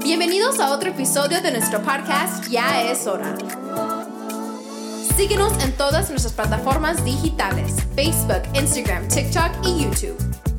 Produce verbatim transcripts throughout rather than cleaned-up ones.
Bienvenidos a otro episodio de nuestro podcast Ya es Hora. Síguenos en todas nuestras plataformas digitales: Facebook, Instagram, TikTok y YouTube.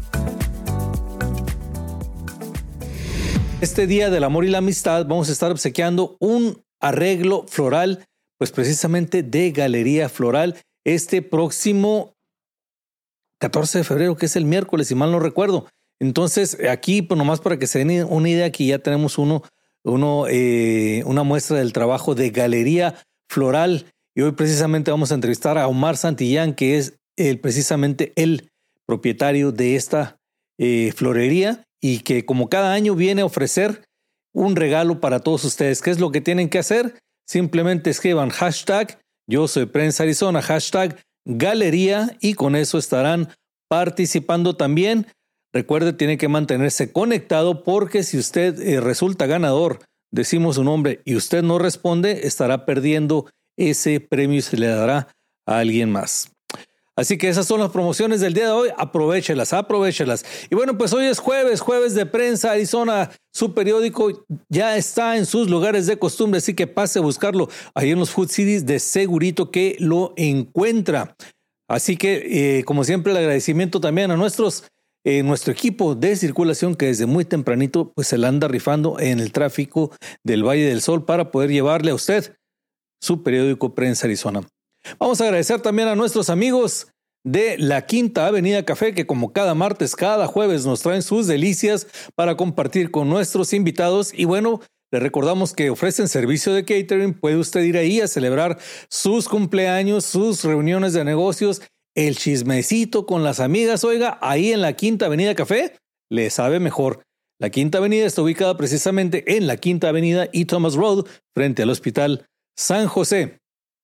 Este Día del Amor y la Amistad vamos a estar obsequiando un arreglo floral, pues precisamente de Galería Floral, este próximo catorce de febrero, que es el miércoles, si mal no recuerdo. Entonces, aquí, pues nomás para que se den una idea, aquí ya tenemos uno, uno eh, una muestra del trabajo de Galería Floral. Y hoy precisamente vamos a entrevistar a Omar Santillán, que es el, precisamente el propietario de esta eh, florería y que como cada año viene a ofrecer un regalo para todos ustedes. ¿Qué es lo que tienen que hacer? Simplemente escriban hashtag Yo Soy Prensa Arizona, hashtag Galería, y con eso estarán participando también. Recuerde, tiene que mantenerse conectado porque si usted eh, resulta ganador, decimos su nombre y usted no responde, estará perdiendo ese premio y se le dará a alguien más. Así que esas son las promociones del día de hoy. Aprovéchelas, aprovéchelas. Y bueno, pues hoy es jueves, jueves de Prensa Arizona. Su periódico ya está en sus lugares de costumbre, así que pase a buscarlo ahí en los Food Cities, de segurito que lo encuentra. Así que, eh, como siempre, el agradecimiento también a nuestros, eh, nuestro equipo de circulación que desde muy tempranito pues se la anda rifando en el tráfico del Valle del Sol para poder llevarle a usted su periódico Prensa Arizona. Vamos a agradecer también a nuestros amigos de la Quinta Avenida Café, que como cada martes, cada jueves nos traen sus delicias para compartir con nuestros invitados. Y bueno, les recordamos que ofrecen servicio de catering. Puede usted ir ahí a celebrar sus cumpleaños, sus reuniones de negocios, el chismecito con las amigas. Oiga, ahí en la Quinta Avenida Café le sabe mejor. La Quinta Avenida está ubicada precisamente en la Quinta Avenida y Thomas Road, frente al Hospital San José.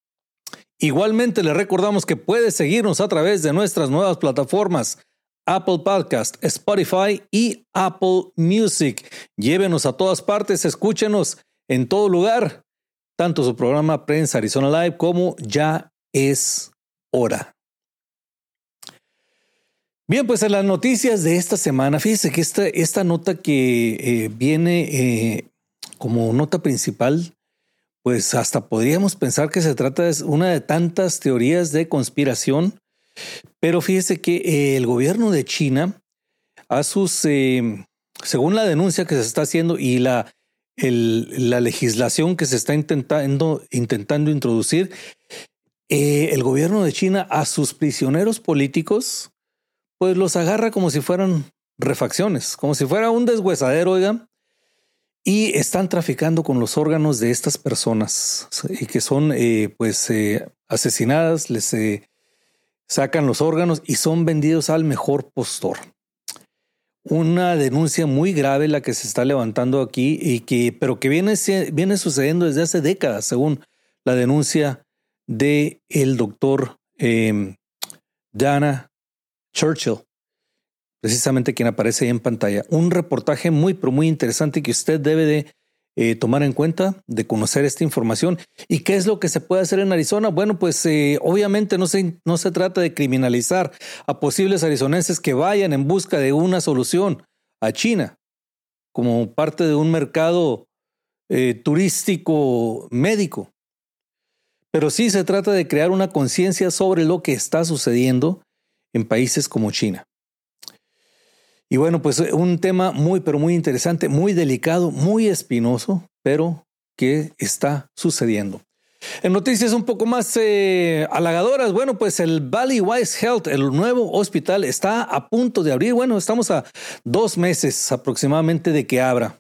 Igualmente le recordamos que puede seguirnos a través de nuestras nuevas plataformas Apple Podcast, Spotify y Apple Music. Llévenos a todas partes, escúchenos en todo lugar, tanto su programa Prensa Arizona Live como Ya es Hora. Bien, pues en las noticias de esta semana, fíjese que esta, esta nota que eh, viene eh, como nota principal, pues hasta podríamos pensar que se trata de una de tantas teorías de conspiración, pero fíjese que eh, el gobierno de China, a sus, eh, según la denuncia que se está haciendo y la, el, la legislación que se está intentando, intentando introducir, eh, el gobierno de China a sus prisioneros políticos, pues los agarra como si fueran refacciones, como si fuera un deshuesadero, oigan. Y están traficando con los órganos de estas personas y que son eh, pues eh, asesinadas, les eh, sacan los órganos y son vendidos al mejor postor. Una denuncia muy grave la que se está levantando aquí y que, pero que viene, viene sucediendo desde hace décadas, según la denuncia de el doctor eh, Dana Churchill, precisamente quien aparece ahí en pantalla. Un reportaje muy, pero muy interesante que usted debe de eh, tomar en cuenta, de conocer esta información. ¿Y qué es lo que se puede hacer en Arizona? Bueno, pues eh, obviamente no se, no se trata de criminalizar a posibles arizonenses que vayan en busca de una solución a China como parte de un mercado eh, turístico médico. Pero sí se trata de crear una conciencia sobre lo que está sucediendo en países como China. Y bueno, pues un tema muy, pero muy interesante, muy delicado, muy espinoso, pero que está sucediendo. En noticias un poco más eh, halagadoras, bueno, pues el Valley Wise Health, el nuevo hospital, está a punto de abrir. Bueno, estamos a dos meses aproximadamente de que abra.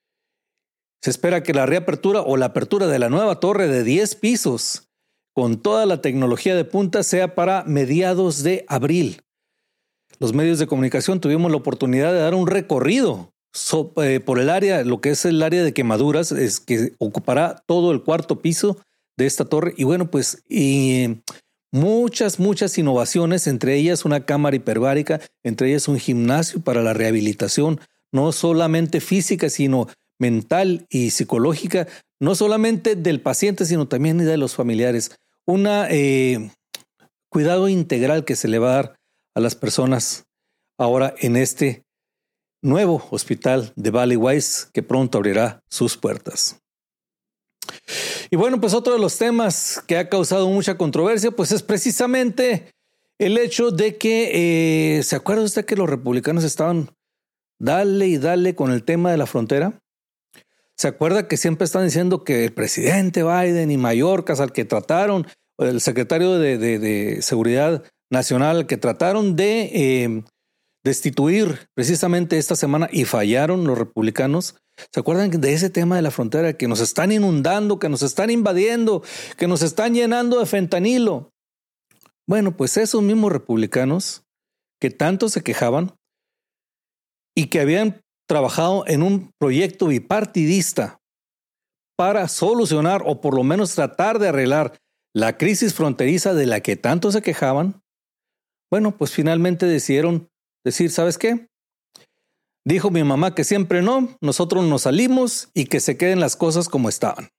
Se espera que la reapertura o la apertura de la nueva torre de diez pisos con toda la tecnología de punta sea para mediados de abril. Los medios de comunicación tuvimos la oportunidad de dar un recorrido so, eh, por el área, lo que es el área de quemaduras, es que ocupará todo el cuarto piso de esta torre. Y bueno, pues y muchas, muchas innovaciones, entre ellas una cámara hiperbárica, entre ellas un gimnasio para la rehabilitación, no solamente física, sino mental y psicológica, no solamente del paciente, sino también de los familiares. Una eh, cuidado integral que se le va a dar a las personas ahora en este nuevo hospital de Valley Wise que pronto abrirá sus puertas. Y bueno, pues otro de los temas que ha causado mucha controversia, pues es precisamente el hecho de que, eh, ¿se acuerda usted que los republicanos estaban dale y dale con el tema de la frontera? ¿Se acuerda que siempre están diciendo que el presidente Biden y Mayorkas, al que trataron, el secretario de, de, de Seguridad Nacional, al que trataron de eh, destituir precisamente esta semana y fallaron los republicanos? ¿Se acuerdan de ese tema de la frontera que nos están inundando, que nos están invadiendo, que nos están llenando de fentanilo? Bueno, pues esos mismos republicanos que tanto se quejaban y que habían trabajado en un proyecto bipartidista para solucionar o por lo menos tratar de arreglar la crisis fronteriza de la que tanto se quejaban, bueno, pues finalmente decidieron decir, ¿sabes qué? Dijo mi mamá que siempre no, nosotros nos salimos y que se queden las cosas como estaban.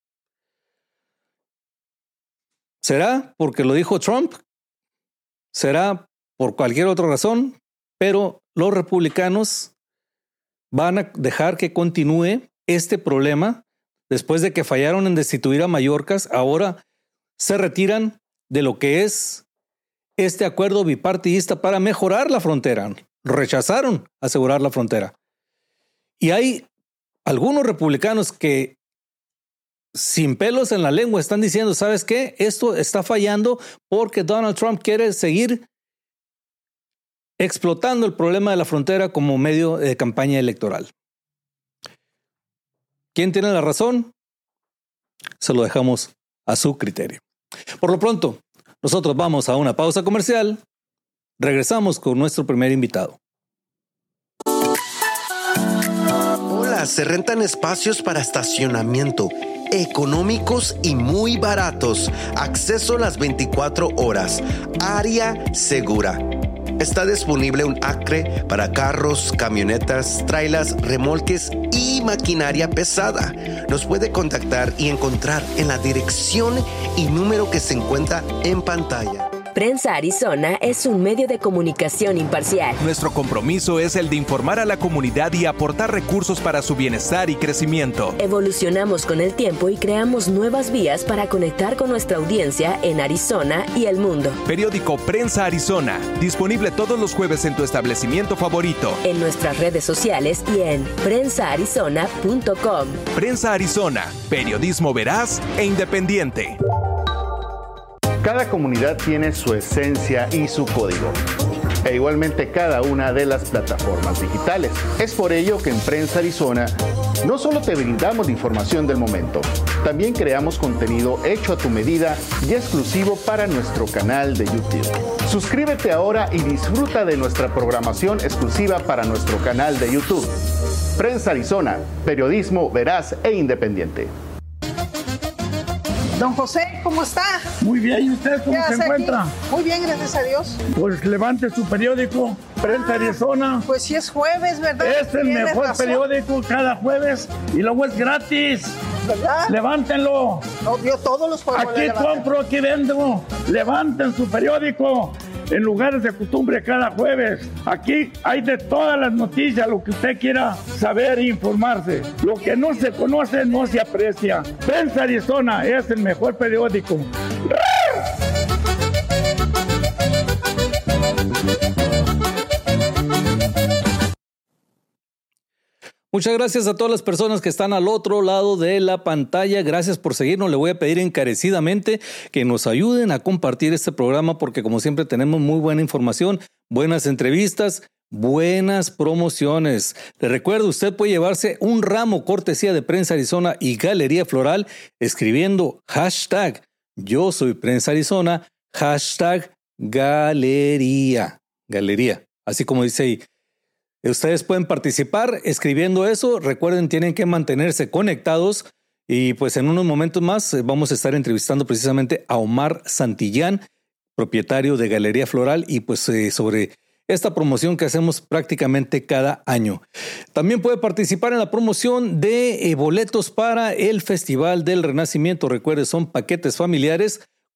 ¿Será porque lo dijo Trump? ¿Será por cualquier otra razón? Pero los republicanos van a dejar que continúe este problema después de que fallaron en destituir a Mayorkas. Ahora se retiran de lo que es este acuerdo bipartidista para mejorar la frontera. Rechazaron asegurar la frontera. Y hay algunos republicanos que sin pelos en la lengua están diciendo, ¿sabes qué? Esto está fallando porque Donald Trump quiere seguir explotando el problema de la frontera como medio de campaña electoral. ¿Quién tiene la razón? Se lo dejamos a su criterio. Por lo pronto, nosotros vamos a una pausa comercial. Regresamos con nuestro primer invitado. Hola, se rentan espacios para estacionamiento económicos y muy baratos. Acceso las veinticuatro horas. Área segura. Está disponible un acre para carros, camionetas, trailers, remolques y maquinaria pesada. Nos puede contactar y encontrar en la dirección y número que se encuentra en pantalla. Prensa Arizona es un medio de comunicación imparcial. Nuestro compromiso es el de informar a la comunidad y aportar recursos para su bienestar y crecimiento. Evolucionamos con el tiempo y creamos nuevas vías para conectar con nuestra audiencia en Arizona y el mundo. Periódico Prensa Arizona, disponible todos los jueves en tu establecimiento favorito. En nuestras redes sociales y en prensa arizona punto com. Prensa Arizona, periodismo veraz e independiente. Cada comunidad tiene su esencia y su código, e igualmente cada una de las plataformas digitales. Es por ello que en Prensa Arizona no solo te brindamos la información del momento, también creamos contenido hecho a tu medida y exclusivo para nuestro canal de YouTube. Suscríbete ahora y disfruta de nuestra programación exclusiva para nuestro canal de YouTube. Prensa Arizona, periodismo veraz e independiente. Don José, ¿cómo está? Muy bien, ¿y usted cómo se encuentra? Aquí? Muy bien, gracias a Dios. Pues levante su periódico, Prensa ah, Arizona. Pues sí es jueves, ¿verdad? Es el Tienes mejor razón. periódico cada jueves y luego es gratis. ¿Verdad? Levántenlo. No, yo todos los juegos Aquí compro, aquí vendo. Levanten su periódico en lugares de costumbre cada jueves. Aquí hay de todas las noticias, lo que usted quiera saber e informarse. Lo que no se conoce no se aprecia. Prensa Arizona es el mejor periódico. Muchas gracias a todas las personas que están al otro lado de la pantalla. Gracias por seguirnos. Le voy a pedir encarecidamente que nos ayuden a compartir este programa porque como siempre tenemos muy buena información, buenas entrevistas, buenas promociones. Le recuerdo, usted puede llevarse un ramo cortesía de Prensa Arizona y Galería Floral escribiendo hashtag Yo Soy Prensa Arizona, hashtag Galería. Galería, así como dice ahí. Ustedes pueden participar escribiendo eso. Recuerden, tienen que mantenerse conectados y pues en unos momentos más vamos a estar entrevistando precisamente a Omar Santillán, propietario de Galería Floral y pues eh, sobre esta promoción que hacemos prácticamente cada año. También puede participar en la promoción de eh, boletos para el Festival del Renacimiento. Recuerde, son paquetes familiares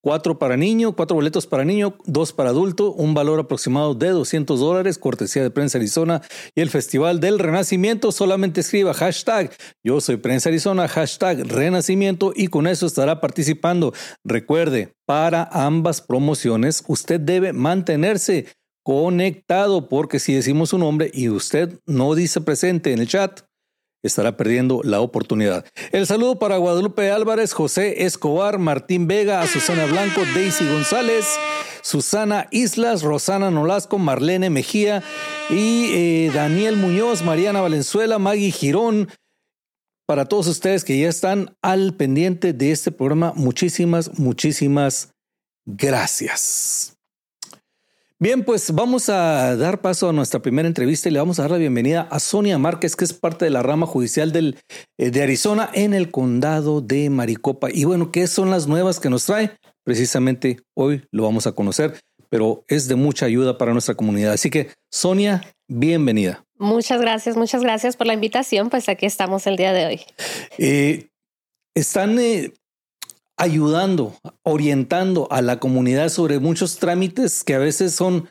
Cuatro para niño, cuatro boletos para niño, dos para adulto, un valor aproximado de doscientos dólares, cortesía de Prensa Arizona y el Festival del Renacimiento. Solamente escriba hashtag Yo Soy Prensa Arizona, hashtag Renacimiento y con eso estará participando. Recuerde, para ambas promociones usted debe mantenerse conectado porque si decimos su nombre y usted no dice presente en el chat, estará perdiendo la oportunidad. El saludo para Guadalupe Álvarez, José Escobar, Martín Vega, Susana Blanco, Daisy González, Susana Islas, Rosana Nolasco, Marlene Mejía y eh, Daniel Muñoz, Mariana Valenzuela, Maggie Girón. Para todos ustedes que ya están al pendiente de este programa, muchísimas, muchísimas gracias. Bien, pues vamos a dar paso a nuestra primera entrevista y le vamos a dar la bienvenida a Sonia Márquez, que es parte de la rama judicial del, eh, de Arizona en el condado de Maricopa. Y bueno, ¿qué son las nuevas que nos trae? Precisamente hoy lo vamos a conocer, pero es de mucha ayuda para nuestra comunidad. Así que, Sonia, bienvenida. Muchas gracias, muchas gracias por la invitación. Pues aquí estamos el día de hoy. Eh, están... Eh, ayudando, orientando a la comunidad sobre muchos trámites que a veces son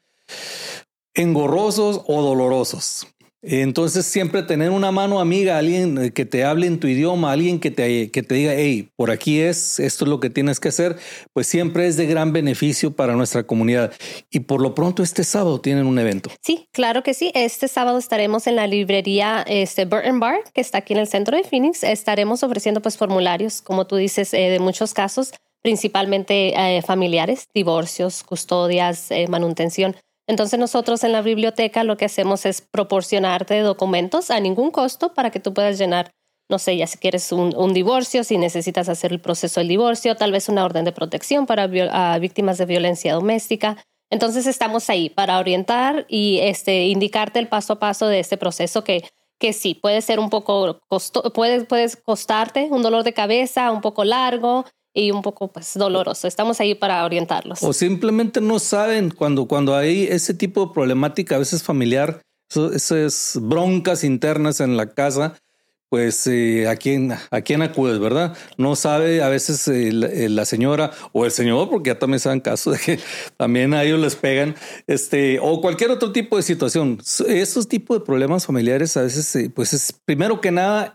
engorrosos o dolorosos. Entonces siempre tener una mano amiga, alguien que te hable en tu idioma, alguien que te, que te diga, hey, por aquí es, esto es lo que tienes que hacer, pues siempre es de gran beneficio para nuestra comunidad. Y por lo pronto este sábado tienen un evento. Sí, claro que sí. Este sábado estaremos en la librería este, Burton Bar, que está aquí en el centro de Phoenix. Estaremos ofreciendo pues formularios, como tú dices, eh, de muchos casos, principalmente eh, familiares, divorcios, custodias, eh, manutención. Entonces nosotros en la biblioteca lo que hacemos es proporcionarte documentos a ningún costo para que tú puedas llenar, no sé, ya si quieres un, un divorcio, si necesitas hacer el proceso del divorcio, tal vez una orden de protección para a víctimas de violencia doméstica. Entonces estamos ahí para orientar y este, indicarte el paso a paso de este proceso que, que sí, puede ser un poco, costo, puede, puede costarte un dolor de cabeza, un poco largo, y un poco pues doloroso. Estamos ahí para orientarlos. O simplemente no saben cuando, cuando hay ese tipo de problemática, a veces familiar, eso, esas broncas internas en la casa, pues eh, ¿a quién, a quién acudes, verdad? No sabe a veces eh, la, la señora o el señor, porque ya también se dan casos de que también a ellos les pegan, este, o cualquier otro tipo de situación. Esos tipos de problemas familiares a veces, eh, pues es primero que nada,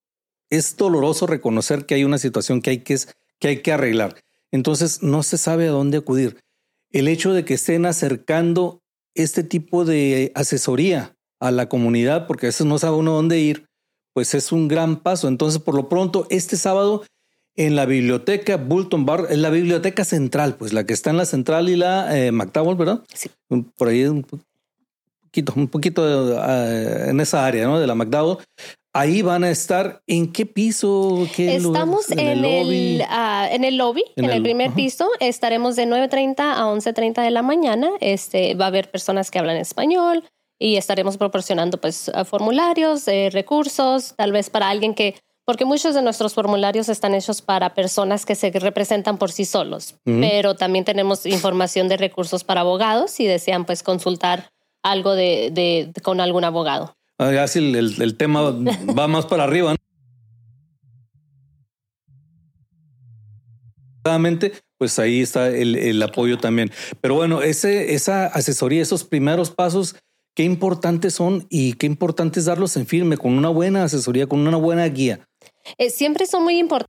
es doloroso reconocer que hay una situación que hay que que hay que arreglar. Entonces no se sabe a dónde acudir. El hecho de que estén acercando este tipo de asesoría a la comunidad, porque a veces no sabe uno dónde ir, pues es un gran paso. Entonces, por lo pronto, este sábado en la biblioteca Burton Bar, es la biblioteca central, pues la que está en la central y la eh, McDowell, ¿verdad? Sí. Por ahí un poquito, un poquito uh, en esa área, ¿no? De la McDowell. Ahí van a estar. ¿En qué piso? ¿Qué Estamos lugar? en, ¿En el lobby? El, uh, en el lobby, en, en el, el primer uh-huh. piso. Estaremos de nueve treinta a once treinta de la mañana. Este, va a haber personas que hablan español y estaremos proporcionando pues formularios, eh, recursos, tal vez para alguien que... Porque muchos de nuestros formularios están hechos para personas que se representan por sí solos. Uh-huh. Pero también tenemos información de recursos para abogados si desean pues consultar algo de, de, de con algún abogado. Ya si el, el, el tema va más para arriba, ¿no? Pues ahí está el, el apoyo también. Pero bueno, ese, esa asesoría, esos primeros pasos, qué importantes son y qué importante es darlos en firme, con una buena asesoría, con una buena guía. Eh, siempre son muy importantes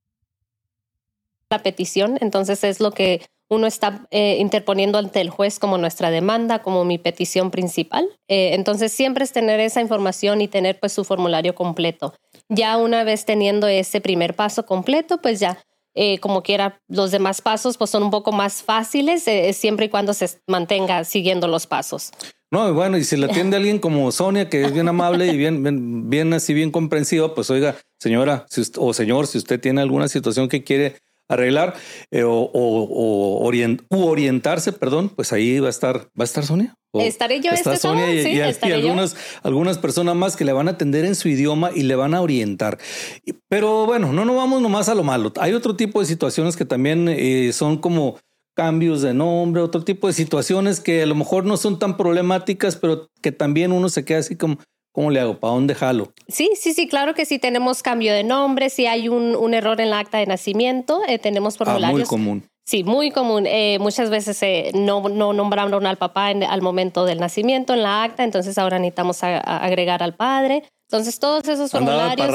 la petición, entonces es lo que uno está eh, interponiendo ante el juez como nuestra demanda, como mi petición principal. Eh, entonces siempre es tener esa información y tener pues su formulario completo. Ya una vez teniendo ese primer paso completo, pues ya eh, como quiera los demás pasos pues son un poco más fáciles eh, siempre y cuando se mantenga siguiendo los pasos. No, bueno, y si le atiende a alguien como Sonia, que es bien amable y bien, bien, bien así bien comprensiva, pues oiga, señora si usted, o señor, si usted tiene alguna situación que quiere arreglar eh, o, o, o orient, u orientarse, perdón, pues ahí va a estar, va a estar Sonia. O estaré yo está este Sonia sábado, y, sí, y, estaré y algunas, yo. algunas personas más que le van a atender en su idioma y le van a orientar. Pero bueno, no nos vamos nomás a lo malo. Hay otro tipo de situaciones que también eh, son como cambios de nombre, otro tipo de situaciones que a lo mejor no son tan problemáticas, pero que también uno se queda así como, ¿cómo le hago? ¿Para dónde jalo? Sí, sí, sí, claro que sí. Tenemos cambio de nombre, si hay un, un error en la acta de nacimiento, eh, tenemos formularios. Ah, muy común. Sí, muy común. Eh, muchas veces eh, no, no nombraron al papá en, al momento del nacimiento en la acta, entonces ahora necesitamos a, a agregar al padre. Entonces todos esos formularios...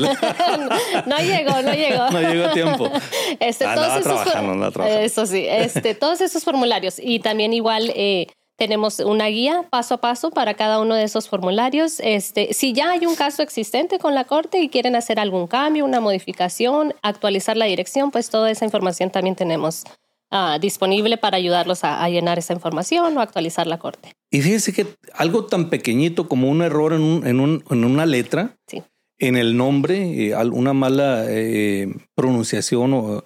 no llegó, no llegó. No llegó a tiempo. Este, andaba todos esos trabajando, andaba trabajando. Eso sí, este, todos esos formularios. Y también igual... Eh, Tenemos una guía paso a paso para cada uno de esos formularios. Este, si ya hay un caso existente con la corte y quieren hacer algún cambio, una modificación, actualizar la dirección, pues toda esa información también tenemos uh, disponible para ayudarlos a, a llenar esa información o actualizar la corte. Y fíjese que algo tan pequeñito como un error en, un, en, un, en una letra, sí. en el nombre, eh, una mala eh, pronunciación o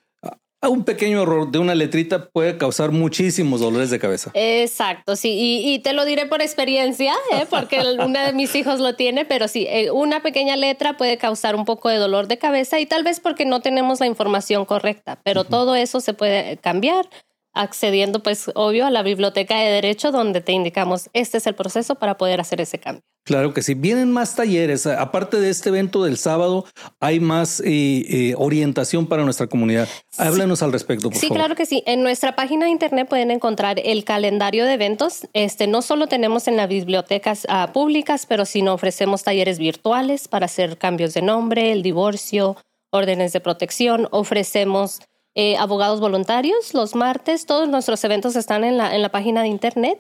un pequeño error de una letrita puede causar muchísimos dolores de cabeza. Exacto, sí. Y, y te lo diré por experiencia, ¿eh? Porque uno de mis hijos lo tiene, pero sí, una pequeña letra puede causar un poco de dolor de cabeza y tal vez porque no tenemos la información correcta, pero uh-huh. todo eso se puede cambiar accediendo, pues, obvio, a la biblioteca de derecho donde te indicamos este es el proceso para poder hacer ese cambio. Claro que sí. Vienen más talleres. Aparte de este evento del sábado, hay más eh, eh, orientación para nuestra comunidad. Sí. Háblanos al respecto, por sí, favor. Sí, claro que sí. En nuestra página de internet pueden encontrar el calendario de eventos. Este, no solo tenemos en las bibliotecas uh, públicas, pero sino ofrecemos talleres virtuales para hacer cambios de nombre, el divorcio, órdenes de protección. Ofrecemos Eh, abogados voluntarios los martes. Todos nuestros eventos están en la, en la página de internet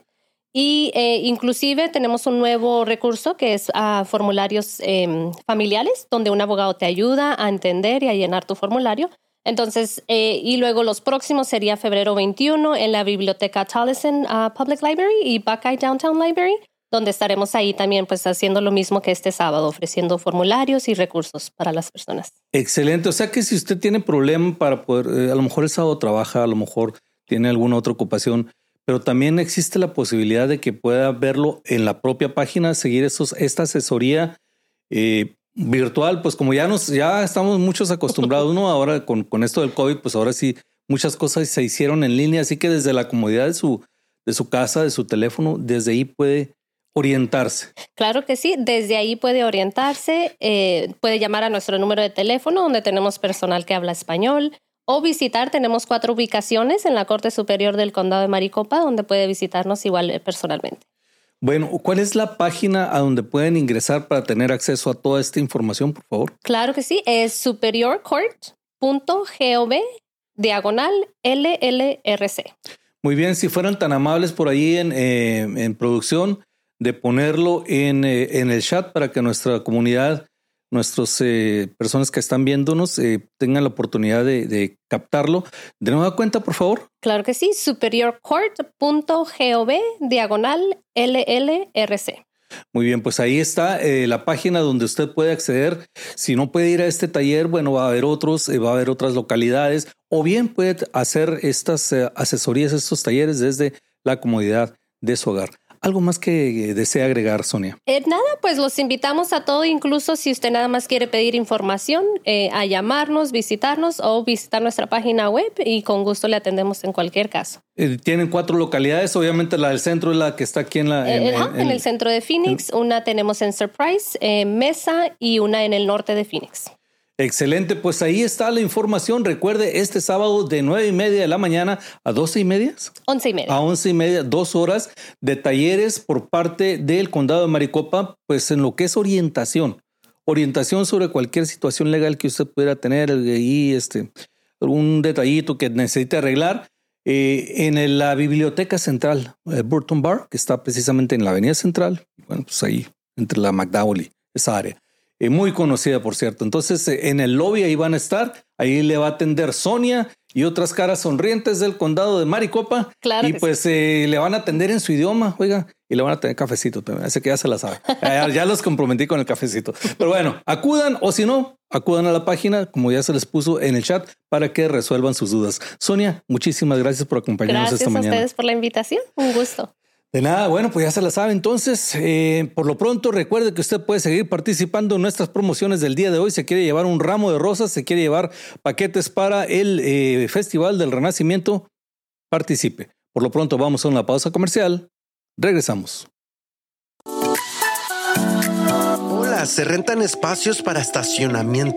y eh, inclusive tenemos un nuevo recurso que es uh, formularios eh, familiares donde un abogado te ayuda a entender y a llenar tu formulario. Entonces, eh, y luego los próximos sería febrero veintiuno en la biblioteca Tolleson uh, Public Library y Buckeye Downtown Library, donde estaremos ahí también pues haciendo lo mismo que este sábado, ofreciendo formularios y recursos para las personas. Excelente. O sea que si usted tiene problema para poder, eh, a lo mejor el sábado trabaja, a lo mejor tiene alguna otra ocupación, pero también existe la posibilidad de que pueda verlo en la propia página, seguir esos, esta asesoría eh, virtual, pues como ya nos, ya estamos muchos acostumbrados, ¿no? Ahora con, con esto del COVID, pues ahora sí muchas cosas se hicieron en línea, así que desde la comodidad de su, de su casa, de su teléfono, desde ahí puede orientarse. Claro que sí, desde ahí puede orientarse, eh, puede llamar a nuestro número de teléfono donde tenemos personal que habla español o visitar, tenemos cuatro ubicaciones en la Corte Superior del Condado de Maricopa donde puede visitarnos igual personalmente. Bueno, ¿cuál es la página a donde pueden ingresar para tener acceso a toda esta información, por favor? Claro que sí, es superior court punto gov diagonal L L R C. Muy bien, si fueran tan amables por ahí en, eh, en producción, de ponerlo en, eh, en el chat para que nuestra comunidad, nuestras eh, personas que están viéndonos eh, tengan la oportunidad de, de captarlo. De nueva cuenta, por favor. Claro que sí, superior court punto gov diagonal L L R C. Muy bien, pues ahí está eh, la página donde usted puede acceder. Si no puede ir a este taller, bueno, va a haber otros, eh, va a haber otras localidades, o bien puede hacer estas eh, asesorías, estos talleres desde la comodidad de su hogar. ¿Algo más que desea agregar, Sonia? Eh, nada, pues los invitamos a todo, incluso si usted nada más quiere pedir información, eh, a llamarnos, visitarnos o visitar nuestra página web y con gusto le atendemos en cualquier caso. Eh, tienen cuatro localidades, obviamente la del centro es la que está aquí en la... En, eh, en, en, en el centro de Phoenix, en, una tenemos en Surprise, eh, Mesa y una en el norte de Phoenix. Excelente, pues ahí está la información. Recuerde, este sábado de nueve y media de la mañana a doce y media. Once y media. A once y media, dos horas de talleres por parte del Condado de Maricopa, pues en lo que es orientación. Orientación sobre cualquier situación legal que usted pudiera tener y este, algún detallito que necesite arreglar. Eh, en la Biblioteca Central, eh, Burton Bar, que está precisamente en la Avenida Central, bueno, pues ahí, entre la McDowell y esa área. Eh, muy conocida, por cierto. Entonces, eh, en el lobby ahí van a estar. Ahí le va a atender Sonia y otras caras sonrientes del condado de Maricopa. Claro. Y pues sí. eh, le van a atender en su idioma, oiga, y le van a tener cafecito también. Así que ya se la sabe. ya, ya los comprometí con el cafecito. Pero bueno, acudan o si no, acudan a la página, como ya se les puso en el chat, para que resuelvan sus dudas. Sonia, muchísimas gracias por acompañarnos gracias esta mañana. Gracias a ustedes por la invitación. Un gusto. De nada, bueno, pues ya se la sabe. Entonces, eh, por lo pronto, recuerde que usted puede seguir participando en nuestras promociones del día de hoy. Se quiere llevar un ramo de rosas, se quiere llevar paquetes para el eh, Festival del Renacimiento, participe. Por lo pronto, vamos a una pausa comercial. Regresamos. Hola, se rentan espacios para estacionamiento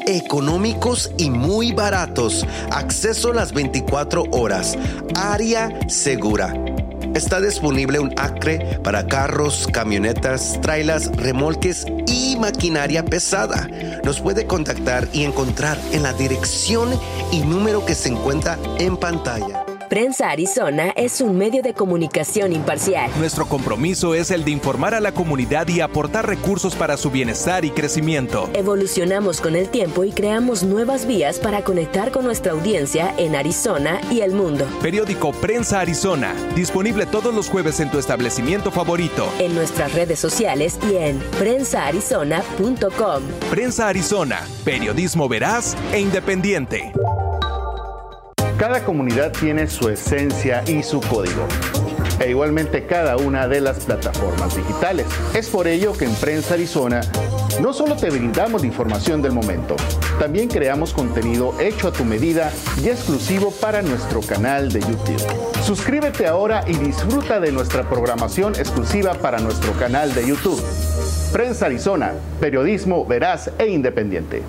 económicos y muy baratos. Acceso las veinticuatro horas. Área segura. Está disponible un acre para carros, camionetas, trailers, remolques y maquinaria pesada. Nos puede contactar y encontrar en la dirección y número que se encuentra en pantalla. Prensa Arizona es un medio de comunicación imparcial. Nuestro compromiso es el de informar a la comunidad y aportar recursos para su bienestar y crecimiento. Evolucionamos con el tiempo y creamos nuevas vías para conectar con nuestra audiencia en Arizona y el mundo. Periódico Prensa Arizona, disponible todos los jueves en tu establecimiento favorito. En nuestras redes sociales y en prensa arizona punto com. Prensa Arizona, periodismo veraz e independiente. Cada comunidad tiene su esencia y su código, e igualmente cada una de las plataformas digitales. Es por ello que en Prensa Arizona no solo te brindamos la información del momento, también creamos contenido hecho a tu medida y exclusivo para nuestro canal de YouTube. Suscríbete ahora y disfruta de nuestra programación exclusiva para nuestro canal de YouTube. Prensa Arizona, periodismo veraz e independiente.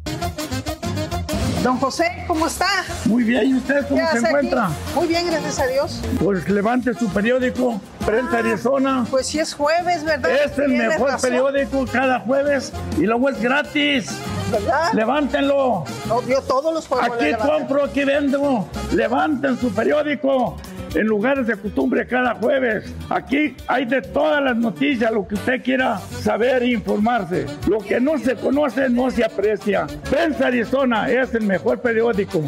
Don José, ¿cómo está? Muy bien, ¿y usted cómo se encuentra? Aquí? Muy bien, gracias a Dios. Pues levante su periódico, Prensa Arizona. Pues sí es jueves, ¿verdad? Es el Tienes mejor razón. periódico cada jueves y luego es gratis. ¿Verdad? Levántenlo. No, yo todos los juegos Aquí compro, aquí vendo. Levanten su periódico en lugares de costumbre cada jueves. Aquí hay de todas las noticias, lo que usted quiera saber e informarse. Lo que no se conoce no se aprecia. Prensa Arizona es el mejor periódico.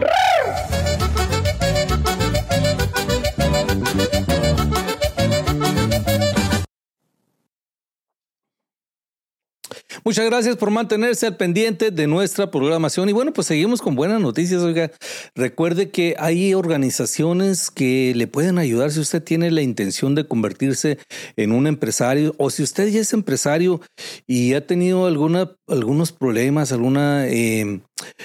Muchas gracias por mantenerse al pendiente de nuestra programación. Y bueno, pues seguimos con buenas noticias. Oiga, recuerde que hay organizaciones que le pueden ayudar si usted tiene la intención de convertirse en un empresario, o si usted ya es empresario y ha tenido alguna, algunos problemas, alguna eh,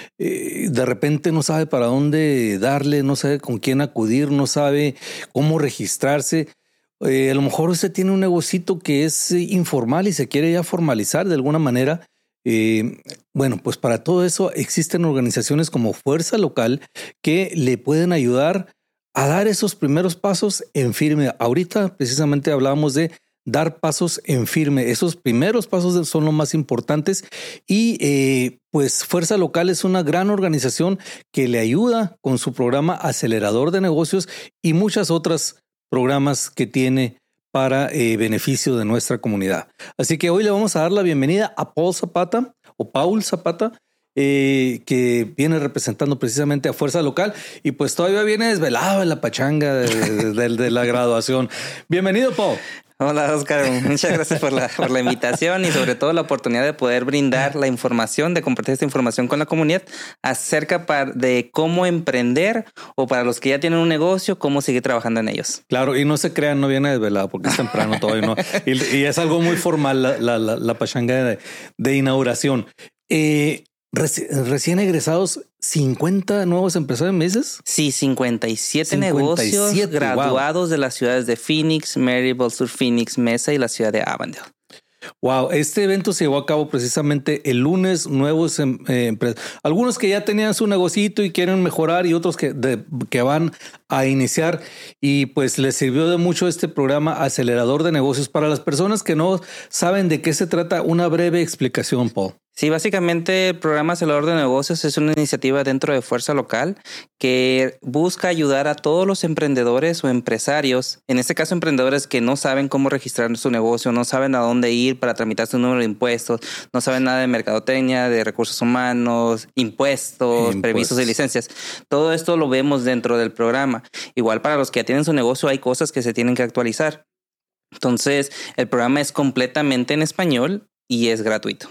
eh, de repente no sabe para dónde darle, no sabe con quién acudir, no sabe cómo registrarse. Eh, a lo mejor usted tiene un negocito que es eh, informal y se quiere ya formalizar de alguna manera. Eh, bueno, pues para todo eso existen organizaciones como Fuerza Local que le pueden ayudar a dar esos primeros pasos en firme. Ahorita precisamente hablábamos de dar pasos en firme. Esos primeros pasos son los más importantes y eh, pues Fuerza Local es una gran organización que le ayuda con su programa Acelerador de Negocios y muchas otras programas que tiene para eh, beneficio de nuestra comunidad. Así que hoy le vamos a dar la bienvenida a Paul Zapata o Paul Zapata, eh, que viene representando precisamente a Fuerza Local y pues todavía viene desvelado en la pachanga de, de, de, de la graduación. Bienvenido, Paul. Hola, Oscar. Muchas gracias por la, por la invitación y sobre todo la oportunidad de poder brindar la información, de compartir esta información con la comunidad acerca de cómo emprender o para los que ya tienen un negocio, cómo seguir trabajando en ellos. Claro, y no se crean, no viene desvelado porque es temprano todavía, ¿no? Y, y es algo muy formal la, la, la, la pachanga de, de inauguración. Eh, Reci recién egresados, cincuenta nuevos empresarios meses. Sí, cincuenta y siete negocios graduados wow. de las ciudades de Phoenix, Maryville, Sur Phoenix, Mesa y la ciudad de Avondale. Wow, este evento se llevó a cabo precisamente el lunes. Nuevos eh, empresas, algunos que ya tenían su negocito y quieren mejorar y otros que, de, que van a iniciar, y pues les sirvió de mucho este programa Acelerador de Negocios. Para las personas que no saben de qué se trata, una breve explicación, Paul. Sí, básicamente el programa Acelerador de Negocios es una iniciativa dentro de Fuerza Local que busca ayudar a todos los emprendedores o empresarios, en este caso emprendedores que no saben cómo registrar su negocio, no saben a dónde ir para tramitar su número de impuestos, no saben nada de mercadotecnia, de recursos humanos, impuestos, permisos y licencias. Todo esto lo vemos dentro del programa. Igual para los que ya tienen su negocio hay cosas que se tienen que actualizar. Entonces, el programa es completamente en español y es gratuito.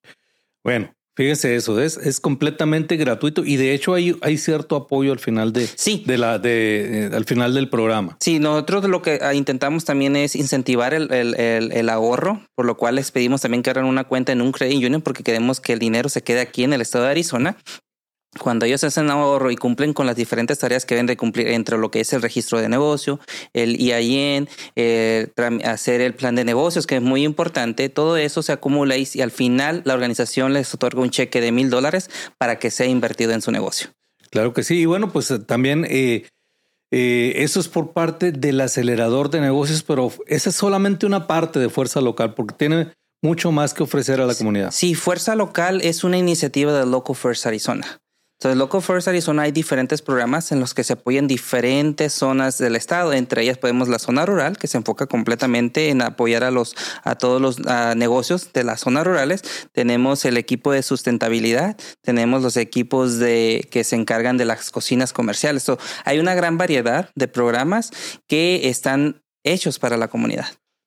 Bueno, fíjese eso, es, es completamente gratuito y de hecho hay, hay cierto apoyo al final de, sí. de la de eh, al final del programa. Sí, nosotros lo que intentamos también es incentivar el, el, el, el ahorro, por lo cual les pedimos también que abran una cuenta en un credit union porque queremos que el dinero se quede aquí en el estado de Arizona. Cuando ellos hacen ahorro y cumplen con las diferentes tareas que deben de cumplir entre lo que es el registro de negocio, el E I N, eh, hacer el plan de negocios, que es muy importante, todo eso se acumula y, y al final la organización les otorga un cheque de mil dólares para que sea invertido en su negocio. Claro que sí. Y bueno, pues también eh, eh, eso es por parte del acelerador de negocios, pero esa es solamente una parte de Fuerza Local porque tiene mucho más que ofrecer a la comunidad. Sí, Fuerza Local es una iniciativa de Local First Arizona. Entonces, Local First Arizona hay diferentes programas en los que se apoyan diferentes zonas del estado. Entre ellas podemos la zona rural, que se enfoca completamente en apoyar a los a todos los a negocios de las zonas rurales. Tenemos el equipo de sustentabilidad, tenemos los equipos de que se encargan de las cocinas comerciales. So, hay una gran variedad de programas que están hechos para la comunidad.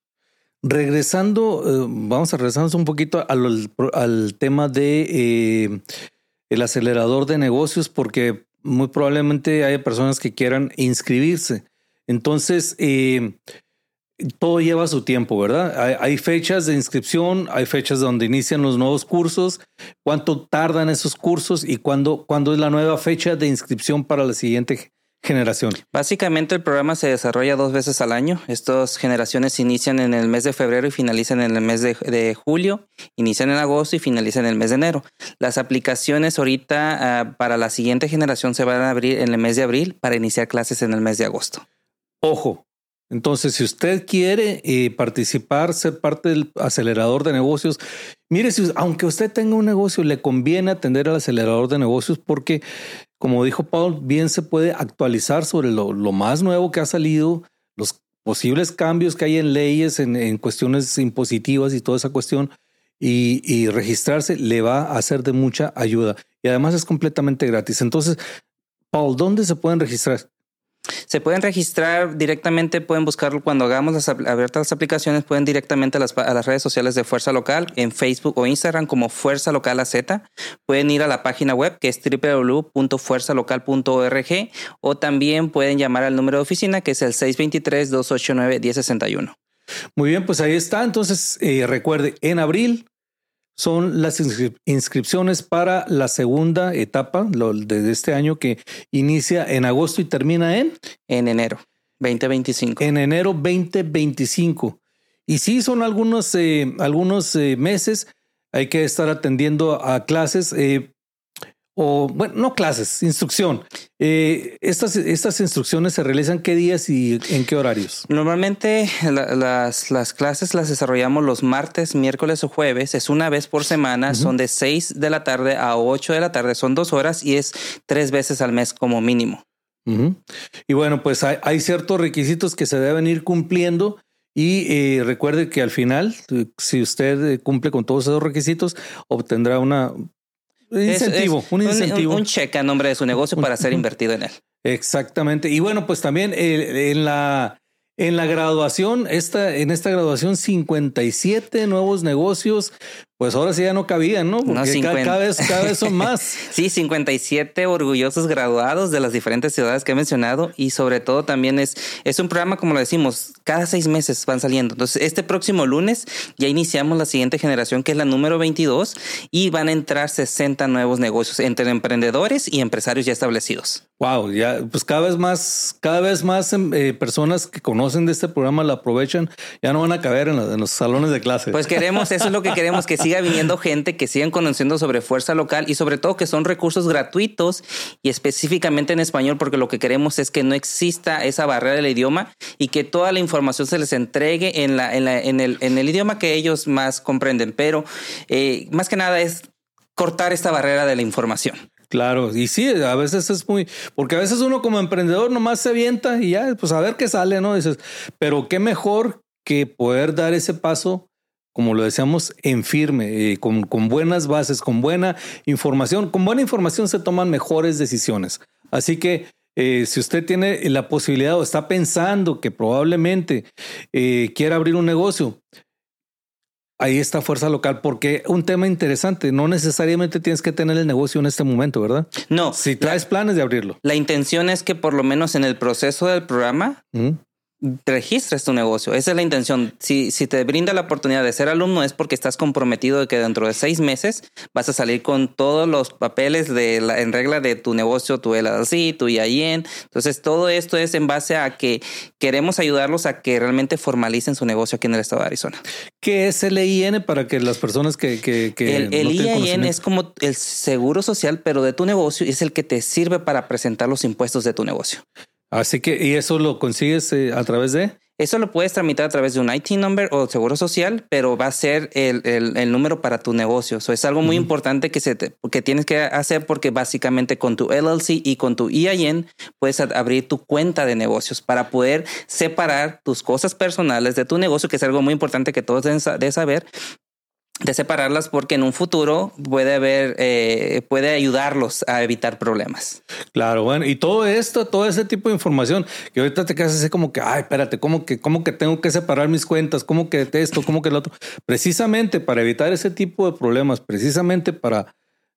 Regresando, eh, vamos a regresarnos un poquito al, al tema de eh, el acelerador de negocios, porque muy probablemente haya personas que quieran inscribirse. Entonces, eh, todo lleva su tiempo, ¿verdad? Hay, hay fechas de inscripción, hay fechas donde inician los nuevos cursos, cuánto tardan esos cursos y cuándo, cuándo es la nueva fecha de inscripción para la siguiente generación. Básicamente el programa se desarrolla dos veces al año. Estas generaciones inician en el mes de febrero y finalizan en el mes de, de julio, inician en agosto y finalizan en el mes de enero. Las aplicaciones ahorita uh, para la siguiente generación se van a abrir en el mes de abril para iniciar clases en el mes de agosto. Ojo, entonces si usted quiere eh, participar, ser parte del acelerador de negocios, mire, si, aunque usted tenga un negocio, le conviene atender al acelerador de negocios porque, como dijo Paul, bien se puede actualizar sobre lo, lo más nuevo que ha salido, los posibles cambios que hay en leyes, en, en cuestiones impositivas y toda esa cuestión, y, y registrarse le va a ser de mucha ayuda. Y además es completamente gratis. Entonces, Paul, ¿dónde se pueden registrar? Se pueden registrar directamente, pueden buscarlo cuando hagamos las abiertas las aplicaciones, pueden directamente a las, a las redes sociales de Fuerza Local, en Facebook o Instagram como Fuerza Local A Z. Pueden ir a la página web que es doble u doble u doble u punto fuerza local punto org o también pueden llamar al número de oficina que es el seis dos tres, dos ocho nueve, uno cero seis uno. Muy bien, pues ahí está. Entonces eh, recuerde, en abril son las inscri- inscripciones para la segunda etapa lo, de este año que inicia en agosto y termina en... En enero veinte veinticinco. En enero veinte veinticinco. Y sí, son algunos, eh, algunos eh, meses. Hay que estar atendiendo a clases eh, o, bueno, no clases, instrucción. Eh, estas, estas instrucciones se realizan qué días y en qué horarios. Normalmente la, las, las clases las desarrollamos los martes, miércoles o jueves. Es una vez por semana. Uh-huh. Son de seis de la tarde a ocho de la tarde. Son dos horas y es tres veces al mes como mínimo. Uh-huh. Y bueno, pues hay, hay ciertos requisitos que se deben ir cumpliendo. Y eh, recuerde que al final, si usted cumple con todos esos requisitos, obtendrá una... Un incentivo, es, es un incentivo. Un, un cheque a nombre de su negocio para ser invertido en él. Exactamente. Y bueno, pues también eh, en la en la graduación, esta, en esta graduación, cincuenta y siete nuevos negocios. Pues ahora sí ya no cabían, ¿no? Porque no, cincuenta. Cada, cada, vez, cada vez son más. Sí, cincuenta y siete orgullosos graduados de las diferentes ciudades que he mencionado. Y sobre todo también es, es un programa, como lo decimos, cada seis meses van saliendo. Entonces, este próximo lunes ya iniciamos la siguiente generación, que es la número veintidós, y van a entrar sesenta nuevos negocios entre emprendedores y empresarios ya establecidos. Wow, ya pues cada vez más, cada vez más eh, personas que conocen de este programa lo aprovechan. Ya no van a caber en, la, en los salones de clase. Pues queremos, eso es lo que queremos, que siga viniendo gente, que sigan conociendo sobre Fuerza Local y sobre todo que son recursos gratuitos y específicamente en español, porque lo que queremos es que no exista esa barrera del idioma y que toda la información se les entregue en, la, en, la, en, el, en el idioma que ellos más comprenden. Pero eh, más que nada es cortar esta barrera de la información. Claro, y sí, a veces es muy, porque a veces uno como emprendedor nomás se avienta y ya, pues a ver qué sale, ¿no? Dices, pero qué mejor que poder dar ese paso, como lo decíamos, en firme, eh, con, con buenas bases, con buena información. Con buena información se toman mejores decisiones. Así que eh, si usted tiene la posibilidad o está pensando que probablemente eh, quiera abrir un negocio, ahí está Fuerza Local, porque un tema interesante, no necesariamente tienes que tener el negocio en este momento, ¿verdad? No. Si traes la, planes de abrirlo. La intención es que por lo menos en el proceso del programa, ¿Mm? registres tu negocio. Esa es la intención. Si, si te brinda la oportunidad de ser alumno es porque estás comprometido de que dentro de seis meses vas a salir con todos los papeles de la, en regla de tu negocio, tu L L C, tu I A N. Entonces todo esto es en base a que queremos ayudarlos a que realmente formalicen su negocio aquí en el estado de Arizona. ¿Qué es el I A N para que las personas que, que, que el, el no tienen I A N es como el seguro social, pero de tu negocio, y es el que te sirve para presentar los impuestos de tu negocio. Así que, ¿y eso lo consigues eh, a través de? Eso lo puedes tramitar a través de un I T number o seguro social, pero va a ser el, el, el número para tu negocio. So, es algo muy uh-huh. importante que, se te, que tienes que hacer porque básicamente con tu L L C y con tu I A N puedes abrir tu cuenta de negocios para poder separar tus cosas personales de tu negocio, que es algo muy importante que todos deben de saber. De separarlas porque en un futuro puede haber, eh, puede ayudarlos a evitar problemas. Claro, bueno, y todo esto, todo ese tipo de información que ahorita te quedas así como que, ay, espérate, ¿cómo que, cómo que tengo que separar mis cuentas? ¿Cómo que esto? ¿Cómo que el otro? Precisamente para evitar ese tipo de problemas, precisamente para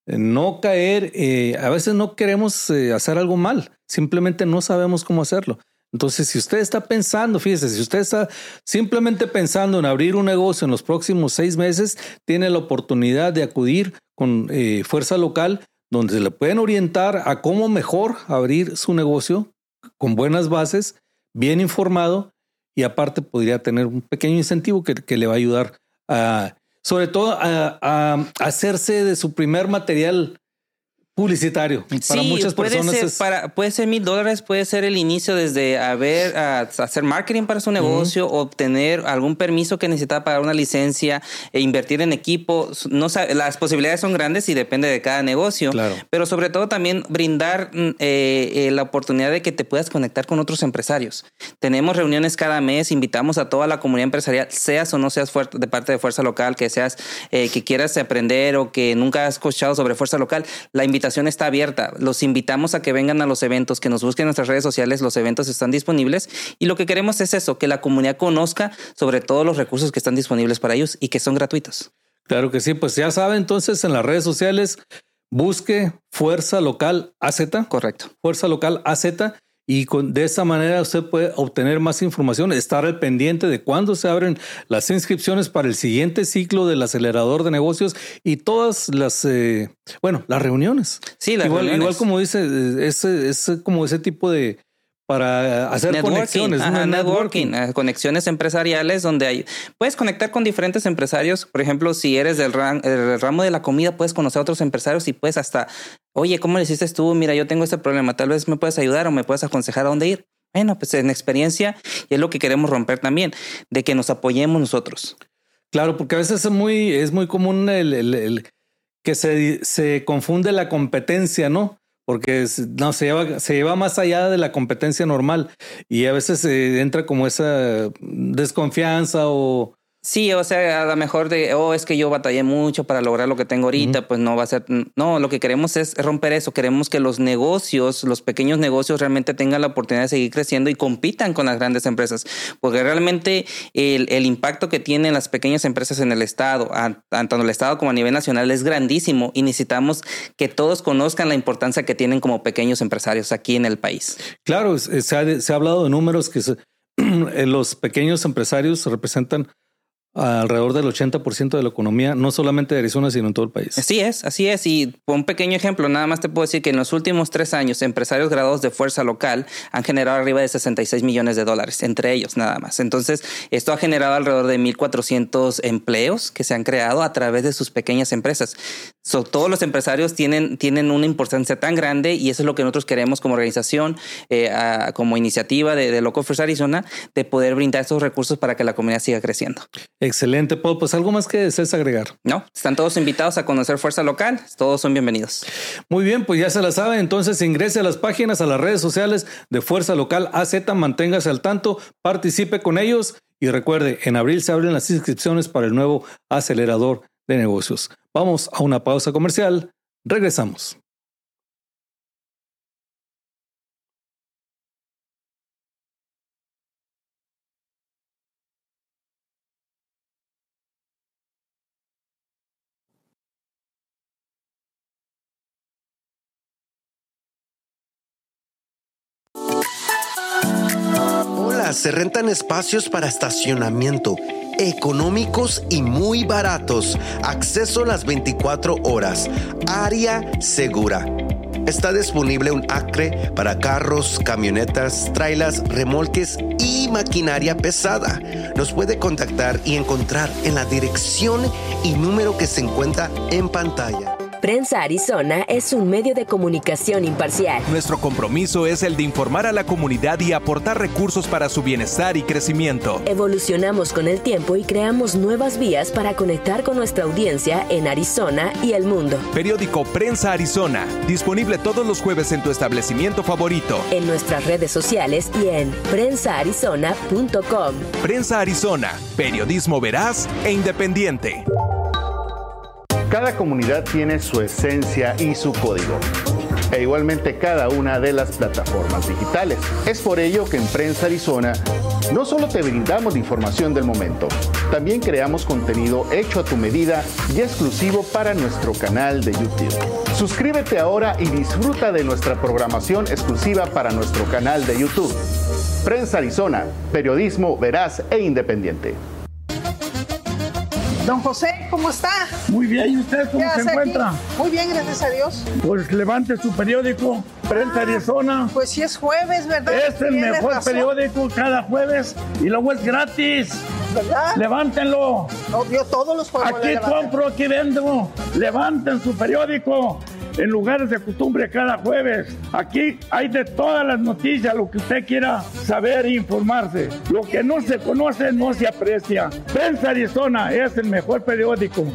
no caer, eh, a veces no queremos eh, hacer algo mal, simplemente no sabemos cómo hacerlo. Entonces, si usted está pensando, fíjese, si usted está simplemente pensando en abrir un negocio en los próximos seis meses, tiene la oportunidad de acudir con eh, Fuerza Local, donde se le pueden orientar a cómo mejor abrir su negocio con buenas bases, bien informado, y aparte podría tener un pequeño incentivo que, que le va a ayudar a, sobre todo a, a hacerse de su primer material publicitario. Para sí, muchas puede personas ser es... para puede ser mil dólares, puede ser el inicio desde a ver a hacer marketing para su negocio, uh-huh. obtener algún permiso que necesita para una licencia, e invertir en equipo. No las posibilidades son grandes y depende de cada negocio. Claro. Pero sobre todo también brindar eh, eh, la oportunidad de que te puedas conectar con otros empresarios. Tenemos reuniones cada mes, invitamos a toda la comunidad empresarial, seas o no seas de parte de Fuerza Local, que seas eh, que quieras aprender o que nunca has escuchado sobre Fuerza Local. La invitación está abierta. Los invitamos a que vengan a los eventos, que nos busquen en nuestras redes sociales. Los eventos están disponibles y lo que queremos es eso, que la comunidad conozca sobre todos los recursos que están disponibles para ellos y que son gratuitos. Claro que sí, pues ya sabe, entonces en las redes sociales busque Fuerza Local A Z. Correcto. Fuerza Local A Z. Y con, de esa manera usted puede obtener más información, estar al pendiente de cuándo se abren las inscripciones para el siguiente ciclo del acelerador de negocios y todas las, eh, bueno, las reuniones. Sí, las igual, reuniones. Igual como dice, es, es como ese tipo de... para hacer networking, conexiones. ajá, networking. networking, conexiones empresariales donde hay, puedes conectar con diferentes empresarios. Por ejemplo, si eres del ram, el ramo de la comida, puedes conocer a otros empresarios y puedes hasta, oye, ¿cómo le hiciste tú? Mira, yo tengo este problema, tal vez me puedes ayudar o me puedes aconsejar a dónde ir. Bueno, pues en experiencia, y es lo que queremos romper también, de que nos apoyemos nosotros. Claro, porque a veces es muy, es muy común el, el, el que se, se confunde la competencia, ¿no? Porque no, se lleva, se lleva más allá de la competencia normal y a veces eh, entra como esa desconfianza o... Sí, o sea, a lo mejor de, oh, es que yo batallé mucho para lograr lo que tengo ahorita, uh-huh. pues no va a ser, no, lo que queremos es romper eso, queremos que los negocios, los pequeños negocios realmente tengan la oportunidad de seguir creciendo y compitan con las grandes empresas, porque realmente el, el impacto que tienen las pequeñas empresas en el estado, tanto en el estado como a nivel nacional, es grandísimo y necesitamos que todos conozcan la importancia que tienen como pequeños empresarios aquí en el país. Claro, se ha, se ha hablado de números que se, los pequeños empresarios representan alrededor del ochenta por ciento de la economía, no solamente de Arizona, sino en todo el país. Así es, así es. Y por un pequeño ejemplo, nada más te puedo decir que en los últimos tres años, empresarios graduados de Fuerza Local han generado arriba de sesenta y seis millones de dólares, entre ellos nada más. Entonces, esto ha generado alrededor de mil cuatrocientos empleos que se han creado a través de sus pequeñas empresas. So, todos los empresarios tienen, tienen una importancia tan grande y eso es lo que nosotros queremos como organización, eh, a, como iniciativa de, de Local First Arizona, de poder brindar estos recursos para que la comunidad siga creciendo. Excelente, Paul. Pues algo más que desees agregar. No, están todos invitados a conocer Fuerza Local. Todos son bienvenidos. Muy bien, pues ya se la saben. Entonces ingrese a las páginas, a las redes sociales de Fuerza Local A Z, manténgase al tanto, participe con ellos y recuerde, en abril se abren las inscripciones para el nuevo acelerador de negocios. Vamos a una pausa comercial. Regresamos. Hola, se rentan espacios para estacionamiento económicos y muy baratos. Acceso las veinticuatro horas. Área segura. Está disponible un acre para carros, camionetas, trailers, remolques y maquinaria pesada. Nos puede contactar y encontrar en la dirección y número que se encuentra en pantalla. Prensa Arizona es un medio de comunicación imparcial. Nuestro compromiso es el de informar a la comunidad y aportar recursos para su bienestar y crecimiento. Evolucionamos con el tiempo y creamos nuevas vías para conectar con nuestra audiencia en Arizona y el mundo. Periódico Prensa Arizona, disponible todos los jueves en tu establecimiento favorito. En nuestras redes sociales y en prensa arizona punto com. Prensa Arizona, periodismo veraz e independiente. Cada comunidad tiene su esencia y su código, e igualmente cada una de las plataformas digitales. Es por ello que en Prensa Arizona no solo te brindamos la información del momento, también creamos contenido hecho a tu medida y exclusivo para nuestro canal de YouTube. Suscríbete ahora y disfruta de nuestra programación exclusiva para nuestro canal de YouTube. Prensa Arizona, periodismo veraz e independiente. Don José, ¿cómo está? Muy bien, ¿y usted cómo se encuentra? Aquí? Muy bien, gracias a Dios. Pues levante su periódico, Prensa Arizona. Pues sí es jueves, ¿verdad? Es el Tienes mejor razón. periódico cada jueves y luego es gratis. ¿Verdad? Levántenlo. No, yo todos los juegos Aquí le levanto. compro, aquí vendo. Levanten su periódico en lugares de costumbre cada jueves. Aquí hay de todas las noticias, lo que usted quiera saber e informarse. Lo que no se conoce no se aprecia. Prensa Arizona es el mejor periódico.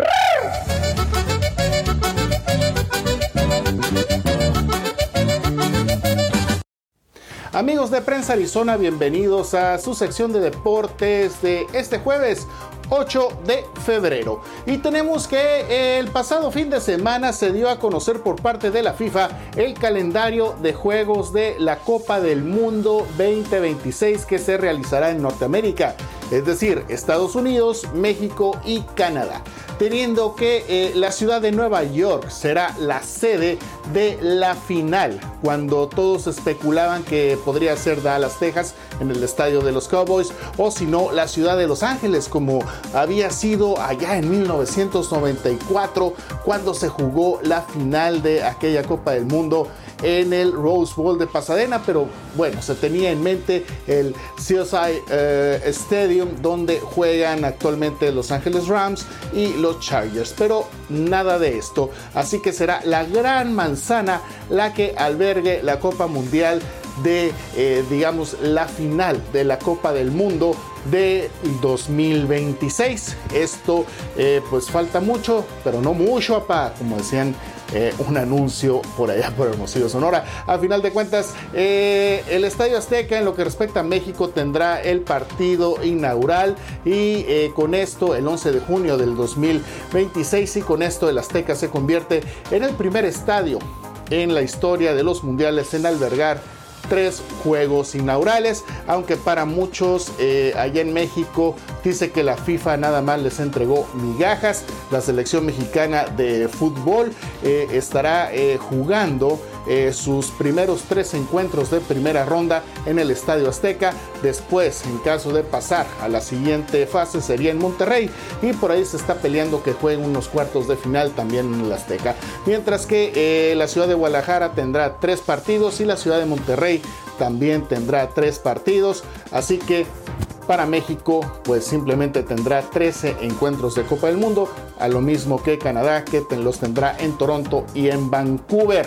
Amigos de Prensa Arizona, bienvenidos a su sección de deportes de este jueves ocho de febrero. Y tenemos que el pasado fin de semana se dio a conocer por parte de la FIFA el calendario de juegos de la Copa del Mundo veinte veintiséis que se realizará en Norteamérica, es decir, Estados Unidos, México y Canadá, teniendo que eh, la ciudad de Nueva York será la sede de la final, cuando todos especulaban que podría ser Dallas, Texas, en el estadio de los Cowboys, o si no, la ciudad de Los Ángeles, como había sido allá en mil novecientos noventa y cuatro, cuando se jugó la final de aquella Copa del Mundo en el Rose Bowl de Pasadena. Pero bueno, se tenía en mente el C S I eh, Stadium, donde juegan actualmente Los Ángeles Rams y los Chargers, pero nada de esto, así que será la Gran Manzana la que albergue la Copa Mundial de, eh, digamos, la final de la Copa del Mundo de dos mil veintiséis. Esto eh, pues falta mucho, pero no mucho, apá, como decían eh, un anuncio por allá por Hermosillo, Sonora. A final de cuentas, eh, el Estadio Azteca, en lo que respecta a México, tendrá el partido inaugural, y eh, con esto, el once de junio del dos mil veintiséis, y con esto el Azteca se convierte en el primer estadio en la historia de los mundiales en albergar tres juegos inaugurales, aunque para muchos eh, allá en México dice que la FIFA nada más les entregó migajas. La selección mexicana de fútbol eh, estará eh, jugando eh, sus primeros tres encuentros de primera ronda en el Estadio Azteca. Después, en caso de pasar a la siguiente fase, sería en Monterrey, y por ahí se está peleando que jueguen unos cuartos de final también en el Azteca, mientras que eh, la ciudad de Guadalajara tendrá tres partidos y la ciudad de Monterrey también tendrá tres partidos. Así que para México, pues simplemente tendrá trece encuentros de Copa del Mundo, a lo mismo que Canadá, que te los tendrá en Toronto y en Vancouver.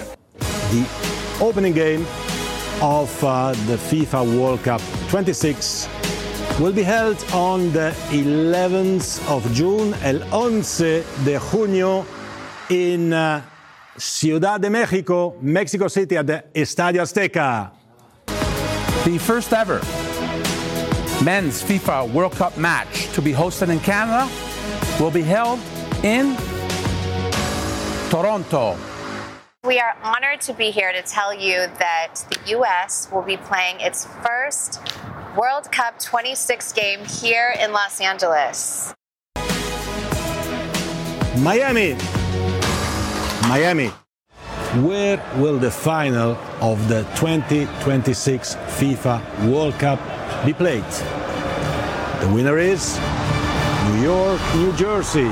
The opening game of uh, the FIFA World Cup twenty-six will be held on the eleventh of June, el once de junio, in uh, Ciudad de México, Mexico City, at the Estadio Azteca. The first ever men's FIFA World Cup match to be hosted in Canada will be held in Toronto. We are honored to be here to tell you that the U S will be playing its first World Cup twenty-six game here in Los Angeles. Miami. Miami. Where will the final of the twenty twenty-six FIFA World Cup be played. The winner is New York, New Jersey.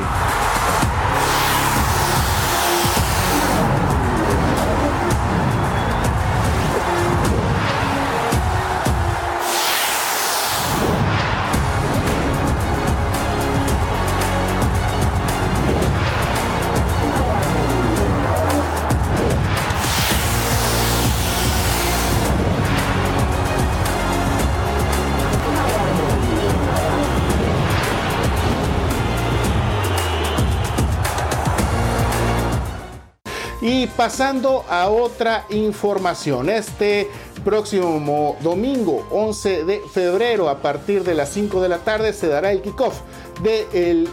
Y pasando a otra información, este próximo domingo once de febrero a partir de las cinco de la tarde se dará el kickoff del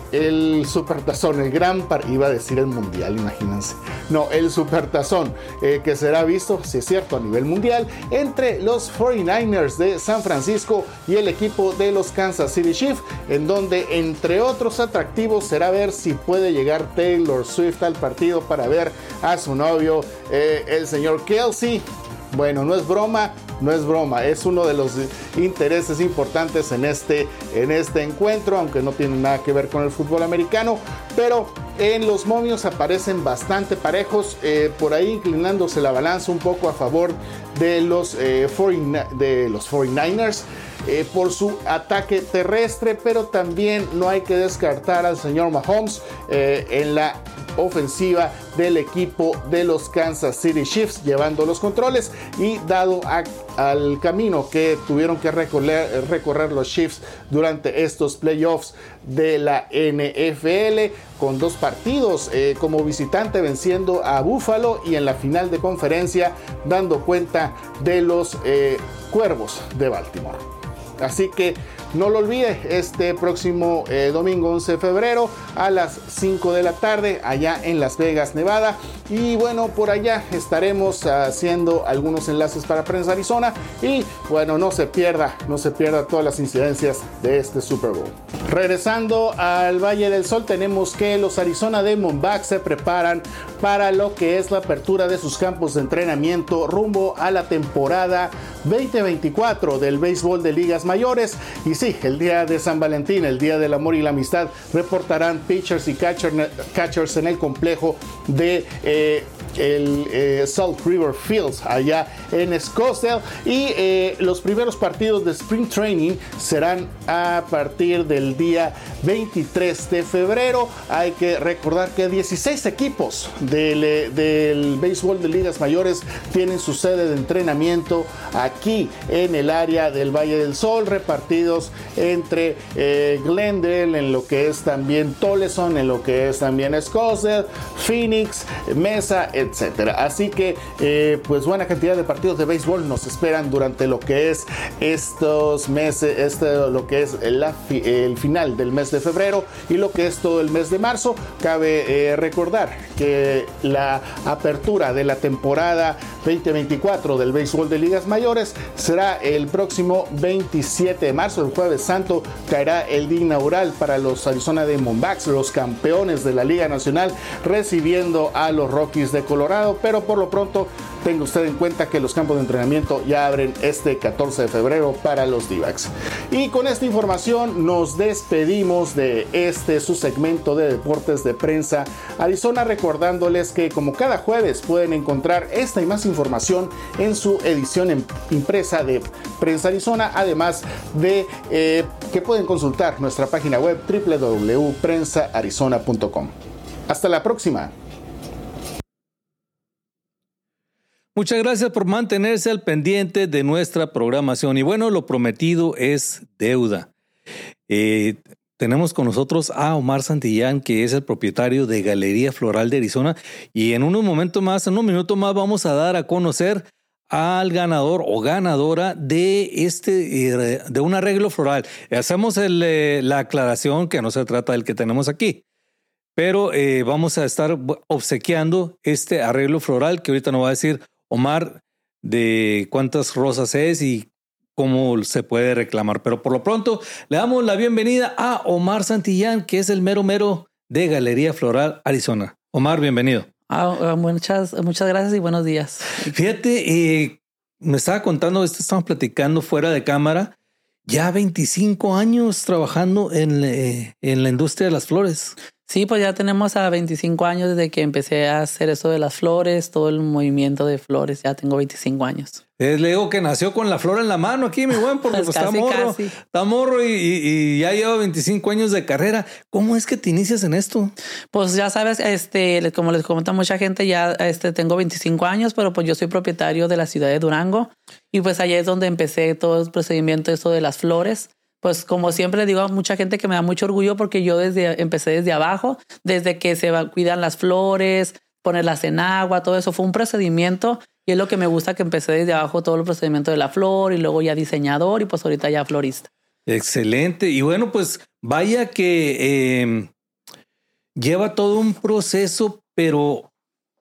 el Supertazón, el gran par, iba a decir el mundial, imagínense, no, el Supertazón, eh, que será visto, si es cierto, a nivel mundial, entre los cuarenta y nueve ers de San Francisco y el equipo de los Kansas City Chiefs, en donde, entre otros atractivos, será ver si puede llegar Taylor Swift al partido para ver a su novio, eh, el señor Kelce. Bueno, no es broma, no es broma, es uno de los intereses importantes en este, en este encuentro, aunque no tiene nada que ver con el fútbol americano, pero en los momios aparecen bastante parejos, eh, por ahí inclinándose la balanza un poco a favor de los, eh, cuarenta, de los cuarenta y nueve ers. Eh, por su ataque terrestre, pero también no hay que descartar al señor Mahomes eh, en la ofensiva del equipo de los Kansas City Chiefs, llevando los controles y dado a, al camino que tuvieron que recorrer, recorrer los Chiefs durante estos playoffs de la N F L, con dos partidos eh, como visitante venciendo a Buffalo y en la final de conferencia dando cuenta de los eh, Cuervos de Baltimore. Así que no lo olvide, este próximo eh, domingo once de febrero a las cinco de la tarde allá en Las Vegas, Nevada. Y bueno, por allá estaremos haciendo algunos enlaces para Prensa Arizona. Y bueno, no se pierda, no se pierda todas las incidencias de este Super Bowl. Regresando al Valle del Sol, tenemos que los Arizona Diamondbacks se preparan para lo que es la apertura de sus campos de entrenamiento rumbo a la temporada veinte veinticuatro del béisbol de ligas mayores. Y sí, el día de San Valentín, el día del amor y la amistad, reportarán pitchers y catcher, catchers en el complejo de eh, el eh, Salt River Fields allá en Scottsdale. Y eh, los primeros partidos de Spring Training serán a partir del día veintitrés de febrero. Hay que recordar que dieciséis equipos del, del béisbol de ligas mayores tienen su sede de entrenamiento aquí en el área del Valle del Sol, repartidos entre eh, Glendale, en lo que es también Toleson, en lo que es también Scottsdale, Phoenix, Mesa, etcétera. Así que eh, pues buena cantidad de partidos de béisbol nos esperan durante lo que es estos meses, este, lo que es la, el final del mes de febrero y lo que es todo el mes de marzo. Cabe eh, recordar que la apertura de la temporada veinte veinticuatro del béisbol de ligas mayores será el próximo veintisiete de marzo, el jueves santo, caerá el día inaugural para los Arizona Diamondbacks, los campeones de la Liga Nacional, recibiendo a los Rockies de Colorado. Pero por lo pronto tenga usted en cuenta que los campos de entrenamiento ya abren este catorce de febrero para los D-backs. Y con esta información nos despedimos de este su segmento de deportes de Prensa Arizona, recordándoles que como cada jueves pueden encontrar esta y más información en su edición impresa de Prensa Arizona, además de eh, que pueden consultar nuestra página web doble u doble u doble u punto prensa arizona punto com. Hasta la próxima. Muchas gracias por mantenerse al pendiente de nuestra programación. Y bueno, lo prometido es deuda. Eh, tenemos con nosotros a Omar Santillán, que es el propietario de Galería Floral de Arizona. Y en unos momentos más, en un minuto más, vamos a dar a conocer al ganador o ganadora de este de un arreglo floral. Hacemos el, eh, la aclaración que no se trata del que tenemos aquí, pero eh, vamos a estar obsequiando este arreglo floral que ahorita nos va a decir Omar de cuántas rosas es y cómo se puede reclamar. Pero por lo pronto le damos la bienvenida a Omar Santillán, que es el mero mero de Galería Floral Arizona. Omar, bienvenido. Ah, muchas, muchas gracias y buenos días. Fíjate, eh, me estaba contando, esto estamos platicando fuera de cámara, ya veinticinco años trabajando en, eh, en la industria de las flores. Sí, pues ya tenemos a veinticinco años desde que empecé a hacer eso de las flores, todo el movimiento de flores, ya tengo veinticinco años. Es Leo que nació con la flor en la mano aquí, mi buen, porque pues, casi, está morro, casi. está morro y, y, y ya lleva veinticinco años de carrera. ¿Cómo es que te inicias en esto? Pues ya sabes, este, como les comenta mucha gente, ya este, tengo veinticinco años, pero pues yo soy propietario de la ciudad de Durango y pues allá es donde empecé todo el procedimiento esto de las flores. Pues como siempre digo a mucha gente que me da mucho orgullo porque yo desde empecé desde abajo, desde que se va, cuidan las flores, ponerlas en agua, todo eso fue un procedimiento y es lo que me gusta, que empecé desde abajo todo el procedimiento de la flor y luego ya diseñador y pues ahorita ya florista. Excelente. Y bueno, pues vaya que eh, lleva todo un proceso, pero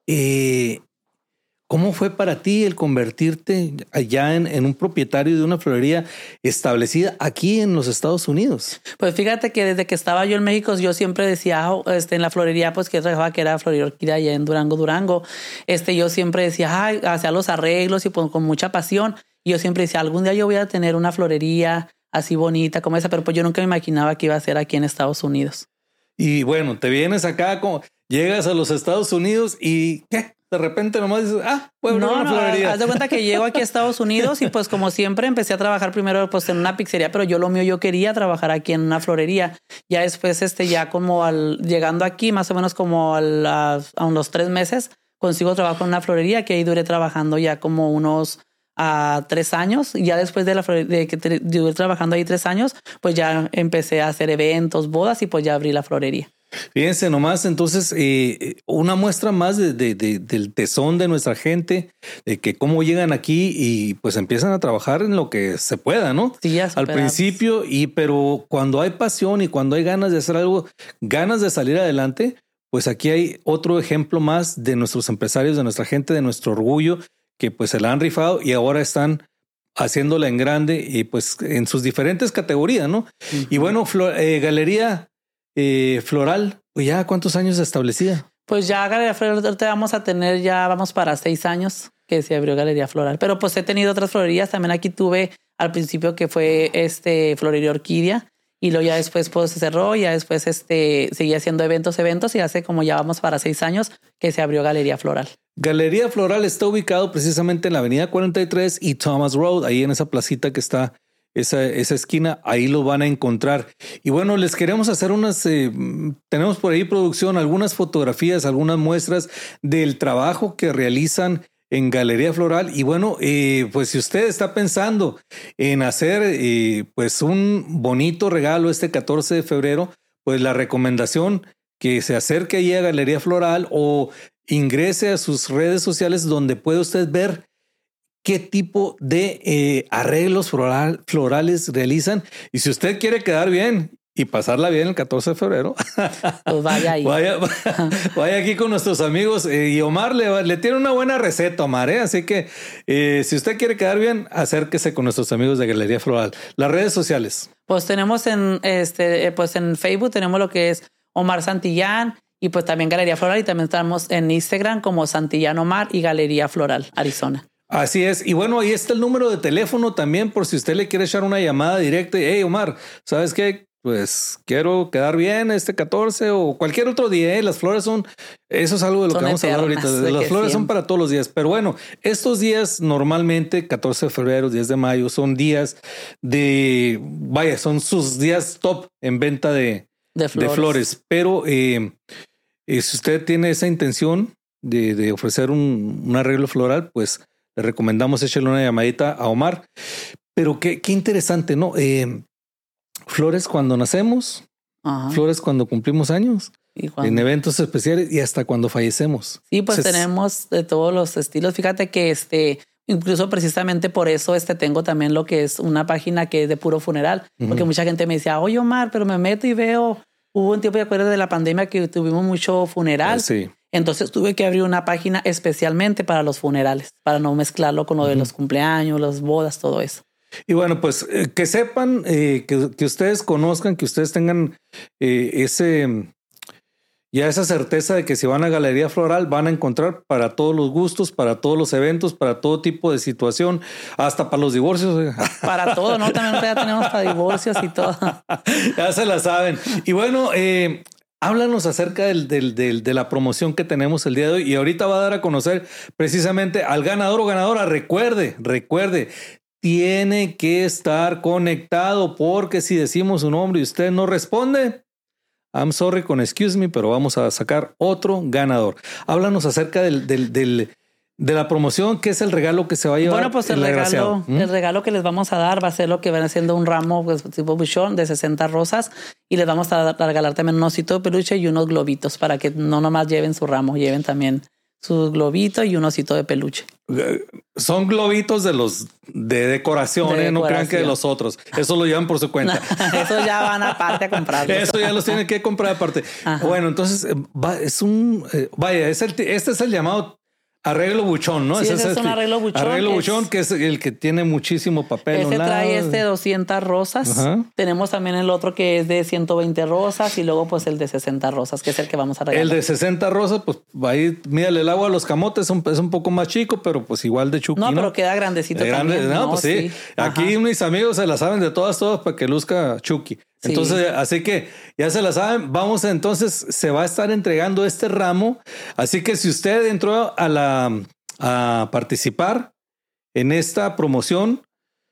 eh, ¿cómo fue para ti el convertirte allá en, en un propietario de una florería establecida aquí en los Estados Unidos? Pues fíjate que desde que estaba yo en México, yo siempre decía, oh, este, en la florería, pues que yo trabajaba, que era florería orquídea allá en Durango, Durango. Este, yo siempre decía, ay, hacía los arreglos y pues, con mucha pasión. Y yo siempre decía, algún día yo voy a tener una florería así bonita como esa, pero pues yo nunca me imaginaba que iba a ser aquí en Estados Unidos. Y bueno, te vienes acá, como llegas a los Estados Unidos y ¿qué? De repente nomás dices, ah, voy a abrir no, una florería. No, haz de cuenta que llego aquí a Estados Unidos y pues como siempre empecé a trabajar primero pues en una pizzería, pero yo lo mío yo quería trabajar aquí en una florería. Ya después, este, ya como al llegando aquí, más o menos como a, las, a unos tres meses, consigo trabajo en una florería que ahí duré trabajando ya como unos a tres años. Y ya después de la de que duré trabajando ahí tres años, pues ya empecé a hacer eventos, bodas y pues ya abrí la florería. Fíjense nomás, entonces, eh, una muestra más de, de, de, del tesón de nuestra gente, de que cómo llegan aquí y pues empiezan a trabajar en lo que se pueda, ¿no? Sí, ya al principio, y pero cuando hay pasión y cuando hay ganas de hacer algo, ganas de salir adelante, pues aquí hay otro ejemplo más de nuestros empresarios, de nuestra gente, de nuestro orgullo, que pues se la han rifado y ahora están haciéndola en grande y pues en sus diferentes categorías, ¿no? Uh-huh. Y bueno, Flor, eh, Galería Eh, Floral, pues ya ¿cuántos años establecida? Pues ya Galería Floral te vamos a tener, ya vamos para seis años que se abrió Galería Floral. Pero pues he tenido otras florerías. También aquí tuve al principio que fue este Florería Orquídea y luego ya después pues se cerró y ya después este seguía haciendo eventos, eventos y hace como ya vamos para seis años que se abrió Galería Floral. Galería Floral está ubicado precisamente en la avenida cuarenta y tres y Thomas Road, ahí en esa placita que está Esa, esa esquina, ahí lo van a encontrar. Y bueno, les queremos hacer unas, eh, tenemos por ahí producción, algunas fotografías, algunas muestras del trabajo que realizan en Galería Floral. Y bueno, eh, pues si usted está pensando en hacer eh, pues un bonito regalo este catorce de febrero, pues la recomendación que se acerque ahí a Galería Floral o ingrese a sus redes sociales donde puede usted ver qué tipo de eh, arreglos floral, florales realizan. Y si usted quiere quedar bien y pasarla bien el catorce de febrero, pues vaya ahí. Vaya, vaya aquí con nuestros amigos. Eh, y Omar le, le tiene una buena receta, Omar. ¿eh? Así que eh, si usted quiere quedar bien, acérquese con nuestros amigos de Galería Floral. Las redes sociales. Pues tenemos en, este, pues en Facebook, tenemos lo que es Omar Santillán y pues también Galería Floral. Y también estamos en Instagram como Santillán Omar y Galería Floral, Arizona. Así es. Y bueno, ahí está el número de teléfono también por si usted le quiere echar una llamada directa. Hey, Omar, ¿sabes qué? Pues quiero quedar bien este catorce o cualquier otro día. ¿eh? Las flores son, eso es algo de lo son que vamos a hablar ahorita. Las flores siempre son para todos los días. Pero bueno, estos días normalmente, catorce de febrero, diez de mayo, son días de, vaya, son sus días top en venta de, de, flores. de flores. Pero eh, eh, si usted tiene esa intención de, de ofrecer un, un arreglo floral, pues le recomendamos echarle una llamadita a Omar. Pero qué, qué interesante, ¿no? Eh, flores cuando nacemos, Ajá. flores cuando cumplimos años, ¿Y cuando? en eventos especiales y hasta cuando fallecemos. Sí, pues Entonces, tenemos de todos los estilos. Fíjate que este, incluso precisamente por eso este tengo también lo que es una página que es de puro funeral, uh-huh. porque mucha gente me decía, oye Omar, pero me meto y veo, hubo un tiempo de acuerdo de la pandemia que tuvimos mucho funeral. Ah, sí. Entonces tuve que abrir una página especialmente para los funerales, para no mezclarlo con lo de uh-huh. los cumpleaños, las bodas, todo eso. Y bueno, pues eh, que sepan, eh, que, que ustedes conozcan, que ustedes tengan eh, ese, ya esa certeza de que si van a Galería Floral van a encontrar para todos los gustos, para todos los eventos, para todo tipo de situación, hasta para los divorcios. Para todo, ¿no? También ya tenemos para divorcios y todo. Ya se la saben. Y bueno, eh, háblanos acerca del, del, del, de la promoción que tenemos el día de hoy. Y ahorita va a dar a conocer precisamente al ganador o ganadora. Recuerde, recuerde, tiene que estar conectado, porque si decimos su nombre y usted no responde, I'm sorry con excuse me, pero vamos a sacar otro ganador. Háblanos acerca del, del, del, de la promoción, ¿qué es el regalo que se va a llevar? Bueno, pues el regalo, ¿Mm? el regalo que les vamos a dar va a ser lo que van haciendo un ramo pues, tipo buchón de sesenta rosas, y les vamos a, a regalar también un osito de peluche y unos globitos para que no nomás lleven su ramo, lleven también su globito y un osito de peluche. Son globitos de los de decoración, de ¿eh? No crean que de los otros. Eso lo llevan por su cuenta. Eso ya van aparte a comprarlos. Eso ya los tienen que comprar aparte. Ajá. Bueno, entonces va, es un eh, vaya, es el, este es el llamado arreglo buchón, ¿no? Sí, ese, ese es este, un arreglo buchón. Arreglo buchón, que es, que es el que tiene muchísimo papel. Ese trae este doscientas rosas. Ajá. Tenemos también el otro que es de ciento veinte rosas y luego pues el de sesenta rosas, que es el que vamos a regalar. El de sesenta rosas, pues ahí, mírale el agua a los camotes, es un, es un poco más chico, pero pues igual de Chucky, ¿no? No, pero queda grandecito grande, también. No, no, pues sí. sí. Aquí mis amigos se la saben de todas, todas para que luzca Chucky. Entonces, sí. Así que ya se la saben. Vamos a, entonces, se va a estar entregando este ramo. Así que si usted entró a la a participar en esta promoción,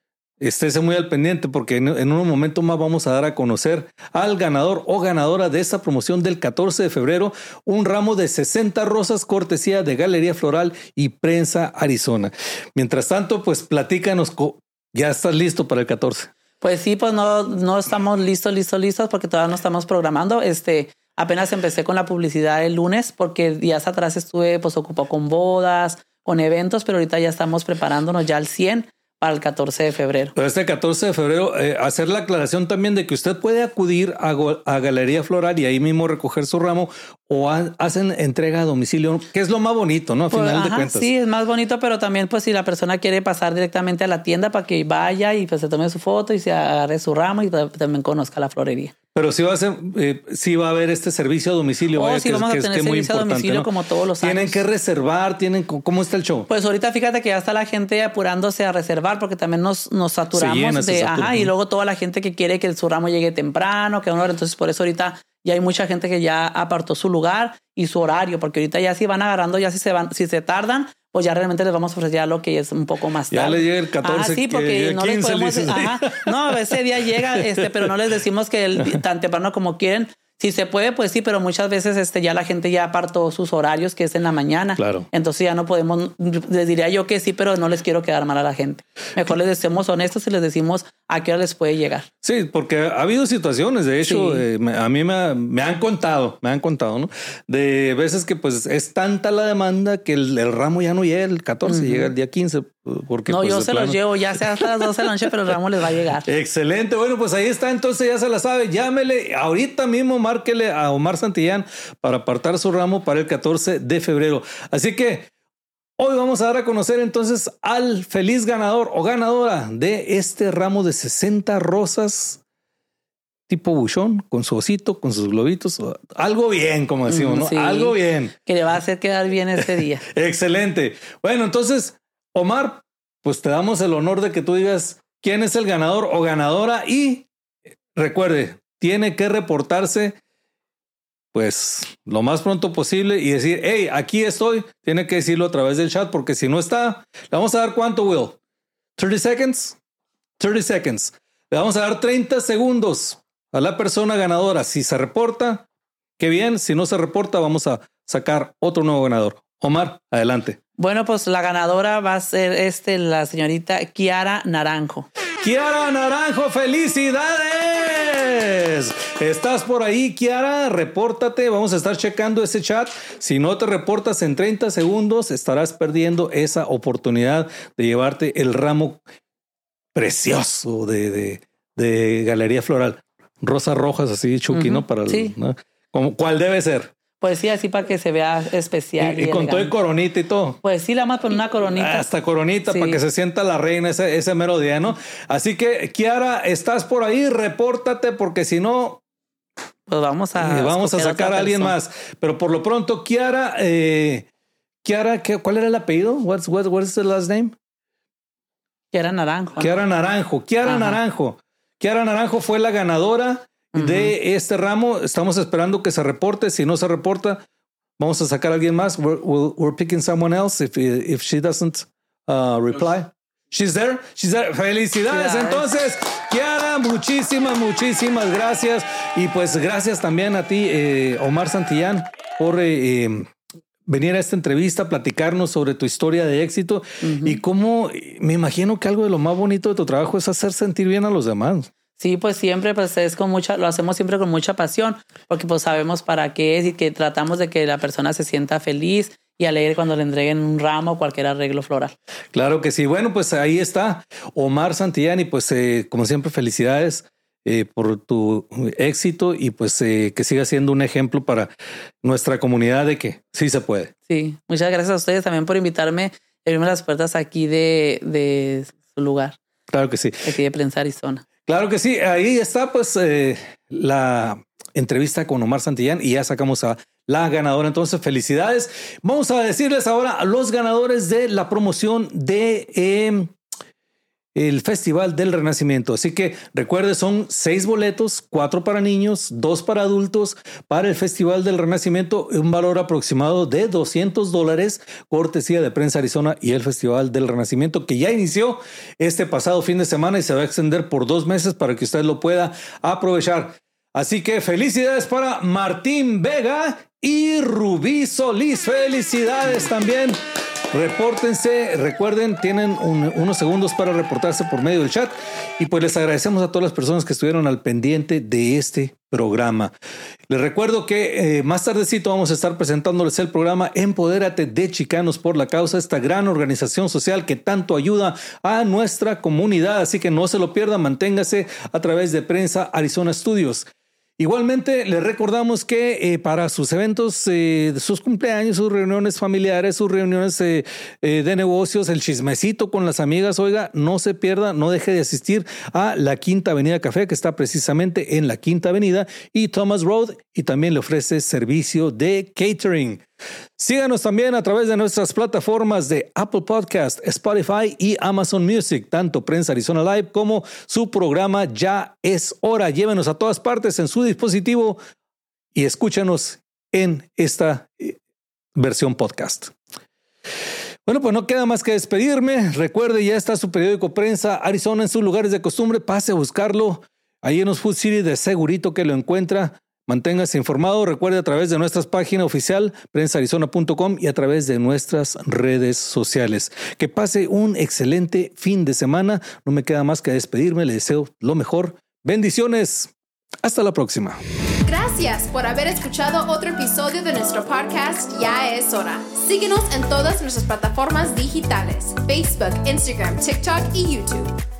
estése muy al pendiente, porque en, en un momento más vamos a dar a conocer al ganador o ganadora de esta promoción del catorce de febrero, un ramo de sesenta rosas cortesía de Galería Floral y Prensa Arizona. Mientras tanto, pues platícanos, ¿ya estás listo para el catorce? Pues sí, pues no, no estamos listos, listos, listos, porque todavía no estamos programando. Este, apenas empecé con la publicidad el lunes, porque días atrás estuve pues ocupado con bodas, con eventos, pero ahorita ya estamos preparándonos ya al cien para el catorce de febrero. Pero este catorce de febrero, eh, hacer la aclaración también de que usted puede acudir a, a Galería Floral y ahí mismo recoger su ramo, o ha, hacen entrega a domicilio, que es lo más bonito, ¿no? A pues, final ajá, de cuentas. Sí, es más bonito, pero también pues si la persona quiere pasar directamente a la tienda para que vaya y pues se tome su foto y se agarre su ramo y también conozca la florería. Pero sí va a ser, eh, sí va a haber este servicio a domicilio. Oh, vaya, sí, que, vamos que, a tener que servicio a domicilio, ¿no? Como todos los años. Tienen que reservar, tienen, ¿cómo está el show? Pues ahorita fíjate que ya está la gente apurándose a reservar, porque también nos, nos saturamos llena, de, ajá, y luego toda la gente que quiere que su ramo llegue temprano, que a una hora, entonces por eso ahorita ya hay mucha gente que ya apartó su lugar y su horario, porque ahorita ya si van agarrando, ya si se van, si se tardan, pues ya realmente les vamos a ofrecer ya lo que es un poco más tarde. Ya le llega el catorce, ah, sí, porque no quince, les podemos, ajá, no, ese día llega, este, pero no les decimos que el, tan temprano como quieren. Si se puede, pues sí, pero muchas veces este, ya la gente ya apartó sus horarios, que es en la mañana. Claro. Entonces ya no podemos, les diría yo que sí, pero no les quiero quedar mal a la gente. Mejor les decimos honestos y les decimos a qué hora les puede llegar. Sí, porque ha habido situaciones, de hecho, sí. eh, a mí me, me han contado, me han contado, ¿no? De veces que pues es tanta la demanda que el, el ramo ya no llega el catorce, uh-huh. llega el día quince. Porque, no, pues, yo se plano... los llevo ya sea hasta las doce de la noche, pero el ramo les va a llegar. Excelente. Bueno, pues ahí está. Entonces ya se la sabe. Llámele ahorita mismo, márquele a Omar Santillán para apartar su ramo para el catorce de febrero. Así que hoy vamos a dar a conocer entonces al feliz ganador o ganadora de este ramo de sesenta rosas tipo buchón, con su osito, con sus globitos, algo bien, como decimos, ¿no? Sí, algo bien. Que le va a hacer quedar bien este día. Excelente. Bueno, entonces, Omar, pues te damos el honor de que tú digas quién es el ganador o ganadora, y recuerde, tiene que reportarse pues lo más pronto posible y decir, hey, aquí estoy. Tiene que decirlo a través del chat, porque si no está, le vamos a dar ¿cuánto, Will? thirty seconds. thirty seconds. Le vamos a dar treinta segundos a la persona ganadora. Si se reporta, qué bien. Si no se reporta, vamos a sacar otro nuevo ganador. Omar, adelante. Bueno, pues la ganadora va a ser este, la señorita Kiara Naranjo. Kiara Naranjo, felicidades. ¿Estás por ahí, Kiara? Repórtate. Vamos a estar checando ese chat. Si no te reportas en treinta segundos, estarás perdiendo esa oportunidad de llevarte el ramo precioso de, de, de Galería Floral. Rosas rojas así, Chucky, uh-huh. ¿no? Para el, sí. ¿no? Como, ¿cuál debe ser? Pues sí, así para que se vea especial. Y, y, y con todo el coronita y todo. Pues sí, la más con una coronita. Hasta coronita, sí. Para que se sienta la reina ese, ese mero día, ¿no? Así que, Kiara, ¿estás por ahí? Repórtate, porque si no, Pues vamos a... Eh, vamos a escoger sacar otra a alguien persona. más. Pero por lo pronto, Kiara, eh, Kiara, ¿qué, ¿cuál era el apellido? What's, what, what is the last name? Kiara Naranjo. ¿no? Kiara Naranjo. Kiara Ajá. Naranjo. Kiara Naranjo fue la ganadora uh-huh. de este ramo. Estamos esperando que se reporte. Si no se reporta, vamos a sacar a alguien más. We're, we're, we're picking someone else if, if she doesn't uh, reply. She's there. She's there. Felicidades. Felicidades. Entonces, Kiara, muchísimas, muchísimas gracias. Y pues gracias también a ti, eh, Omar Santillán, por eh, eh, venir a esta entrevista, platicarnos sobre tu historia de éxito uh-huh. y cómo me imagino que algo de lo más bonito de tu trabajo es hacer sentir bien a los demás. Sí, pues siempre pues es con mucha, lo hacemos siempre con mucha pasión, porque pues sabemos para qué es y que tratamos de que la persona se sienta feliz y alegre cuando le entreguen un ramo o cualquier arreglo floral. Claro que sí. Bueno, pues ahí está Omar Santillán y pues eh, como siempre felicidades eh, por tu éxito y pues eh, que siga siendo un ejemplo para nuestra comunidad de que sí se puede. Sí, muchas gracias a ustedes también por invitarme a abrirme las puertas aquí de, de su lugar. Claro que sí. Aquí de Prensa Arizona. Claro que sí. Ahí está pues eh, la entrevista con Omar Santillán y ya sacamos a la ganadora. Entonces, felicidades. Vamos a decirles ahora a los ganadores de la promoción de eh, el Festival del Renacimiento. Así que recuerde, son seis boletos, cuatro para niños, dos para adultos para el Festival del Renacimiento, un valor aproximado de doscientos dólares, cortesía de Prensa Arizona y el Festival del Renacimiento, que ya inició este pasado fin de semana y se va a extender por dos meses para que usted lo pueda aprovechar. Así que felicidades para Martín Vega y Rubí Solís. Felicidades también. Repórtense, recuerden, tienen un, unos segundos para reportarse por medio del chat y pues les agradecemos a todas las personas que estuvieron al pendiente de este programa. Les recuerdo que eh, más tardecito vamos a estar presentándoles el programa Empodérate de Chicanos por la Causa, esta gran organización social que tanto ayuda a nuestra comunidad, así que no se lo pierdan, manténgase a través de Prensa Arizona Studios. Igualmente, les recordamos que eh, para sus eventos, eh, sus cumpleaños, sus reuniones familiares, sus reuniones eh, eh, de negocios, el chismecito con las amigas, oiga, no se pierda, no deje de asistir a la Quinta Avenida Café, que está precisamente en la Quinta Avenida y Thomas Road, y también le ofrece servicio de catering. Síganos también a través de nuestras plataformas de Apple Podcast, Spotify y Amazon Music, tanto Prensa Arizona Live como su programa Ya es Hora. Llévenos a todas partes en su dispositivo y escúchanos en esta versión podcast. Bueno, pues no queda más que despedirme. Recuerde, ya está su periódico Prensa Arizona en sus lugares de costumbre. Pase a buscarlo ahí en los Food City, de segurito que lo encuentra. Manténgase informado, recuerde a través de nuestra página oficial prensa arizona punto com y a través de nuestras redes sociales. Que pase un excelente fin de semana. No me queda más que despedirme. Le deseo lo mejor. Bendiciones. Hasta la próxima. Gracias por haber escuchado otro episodio de nuestro podcast Ya es Hora. Síguenos en todas nuestras plataformas digitales: Facebook, Instagram, TikTok y YouTube.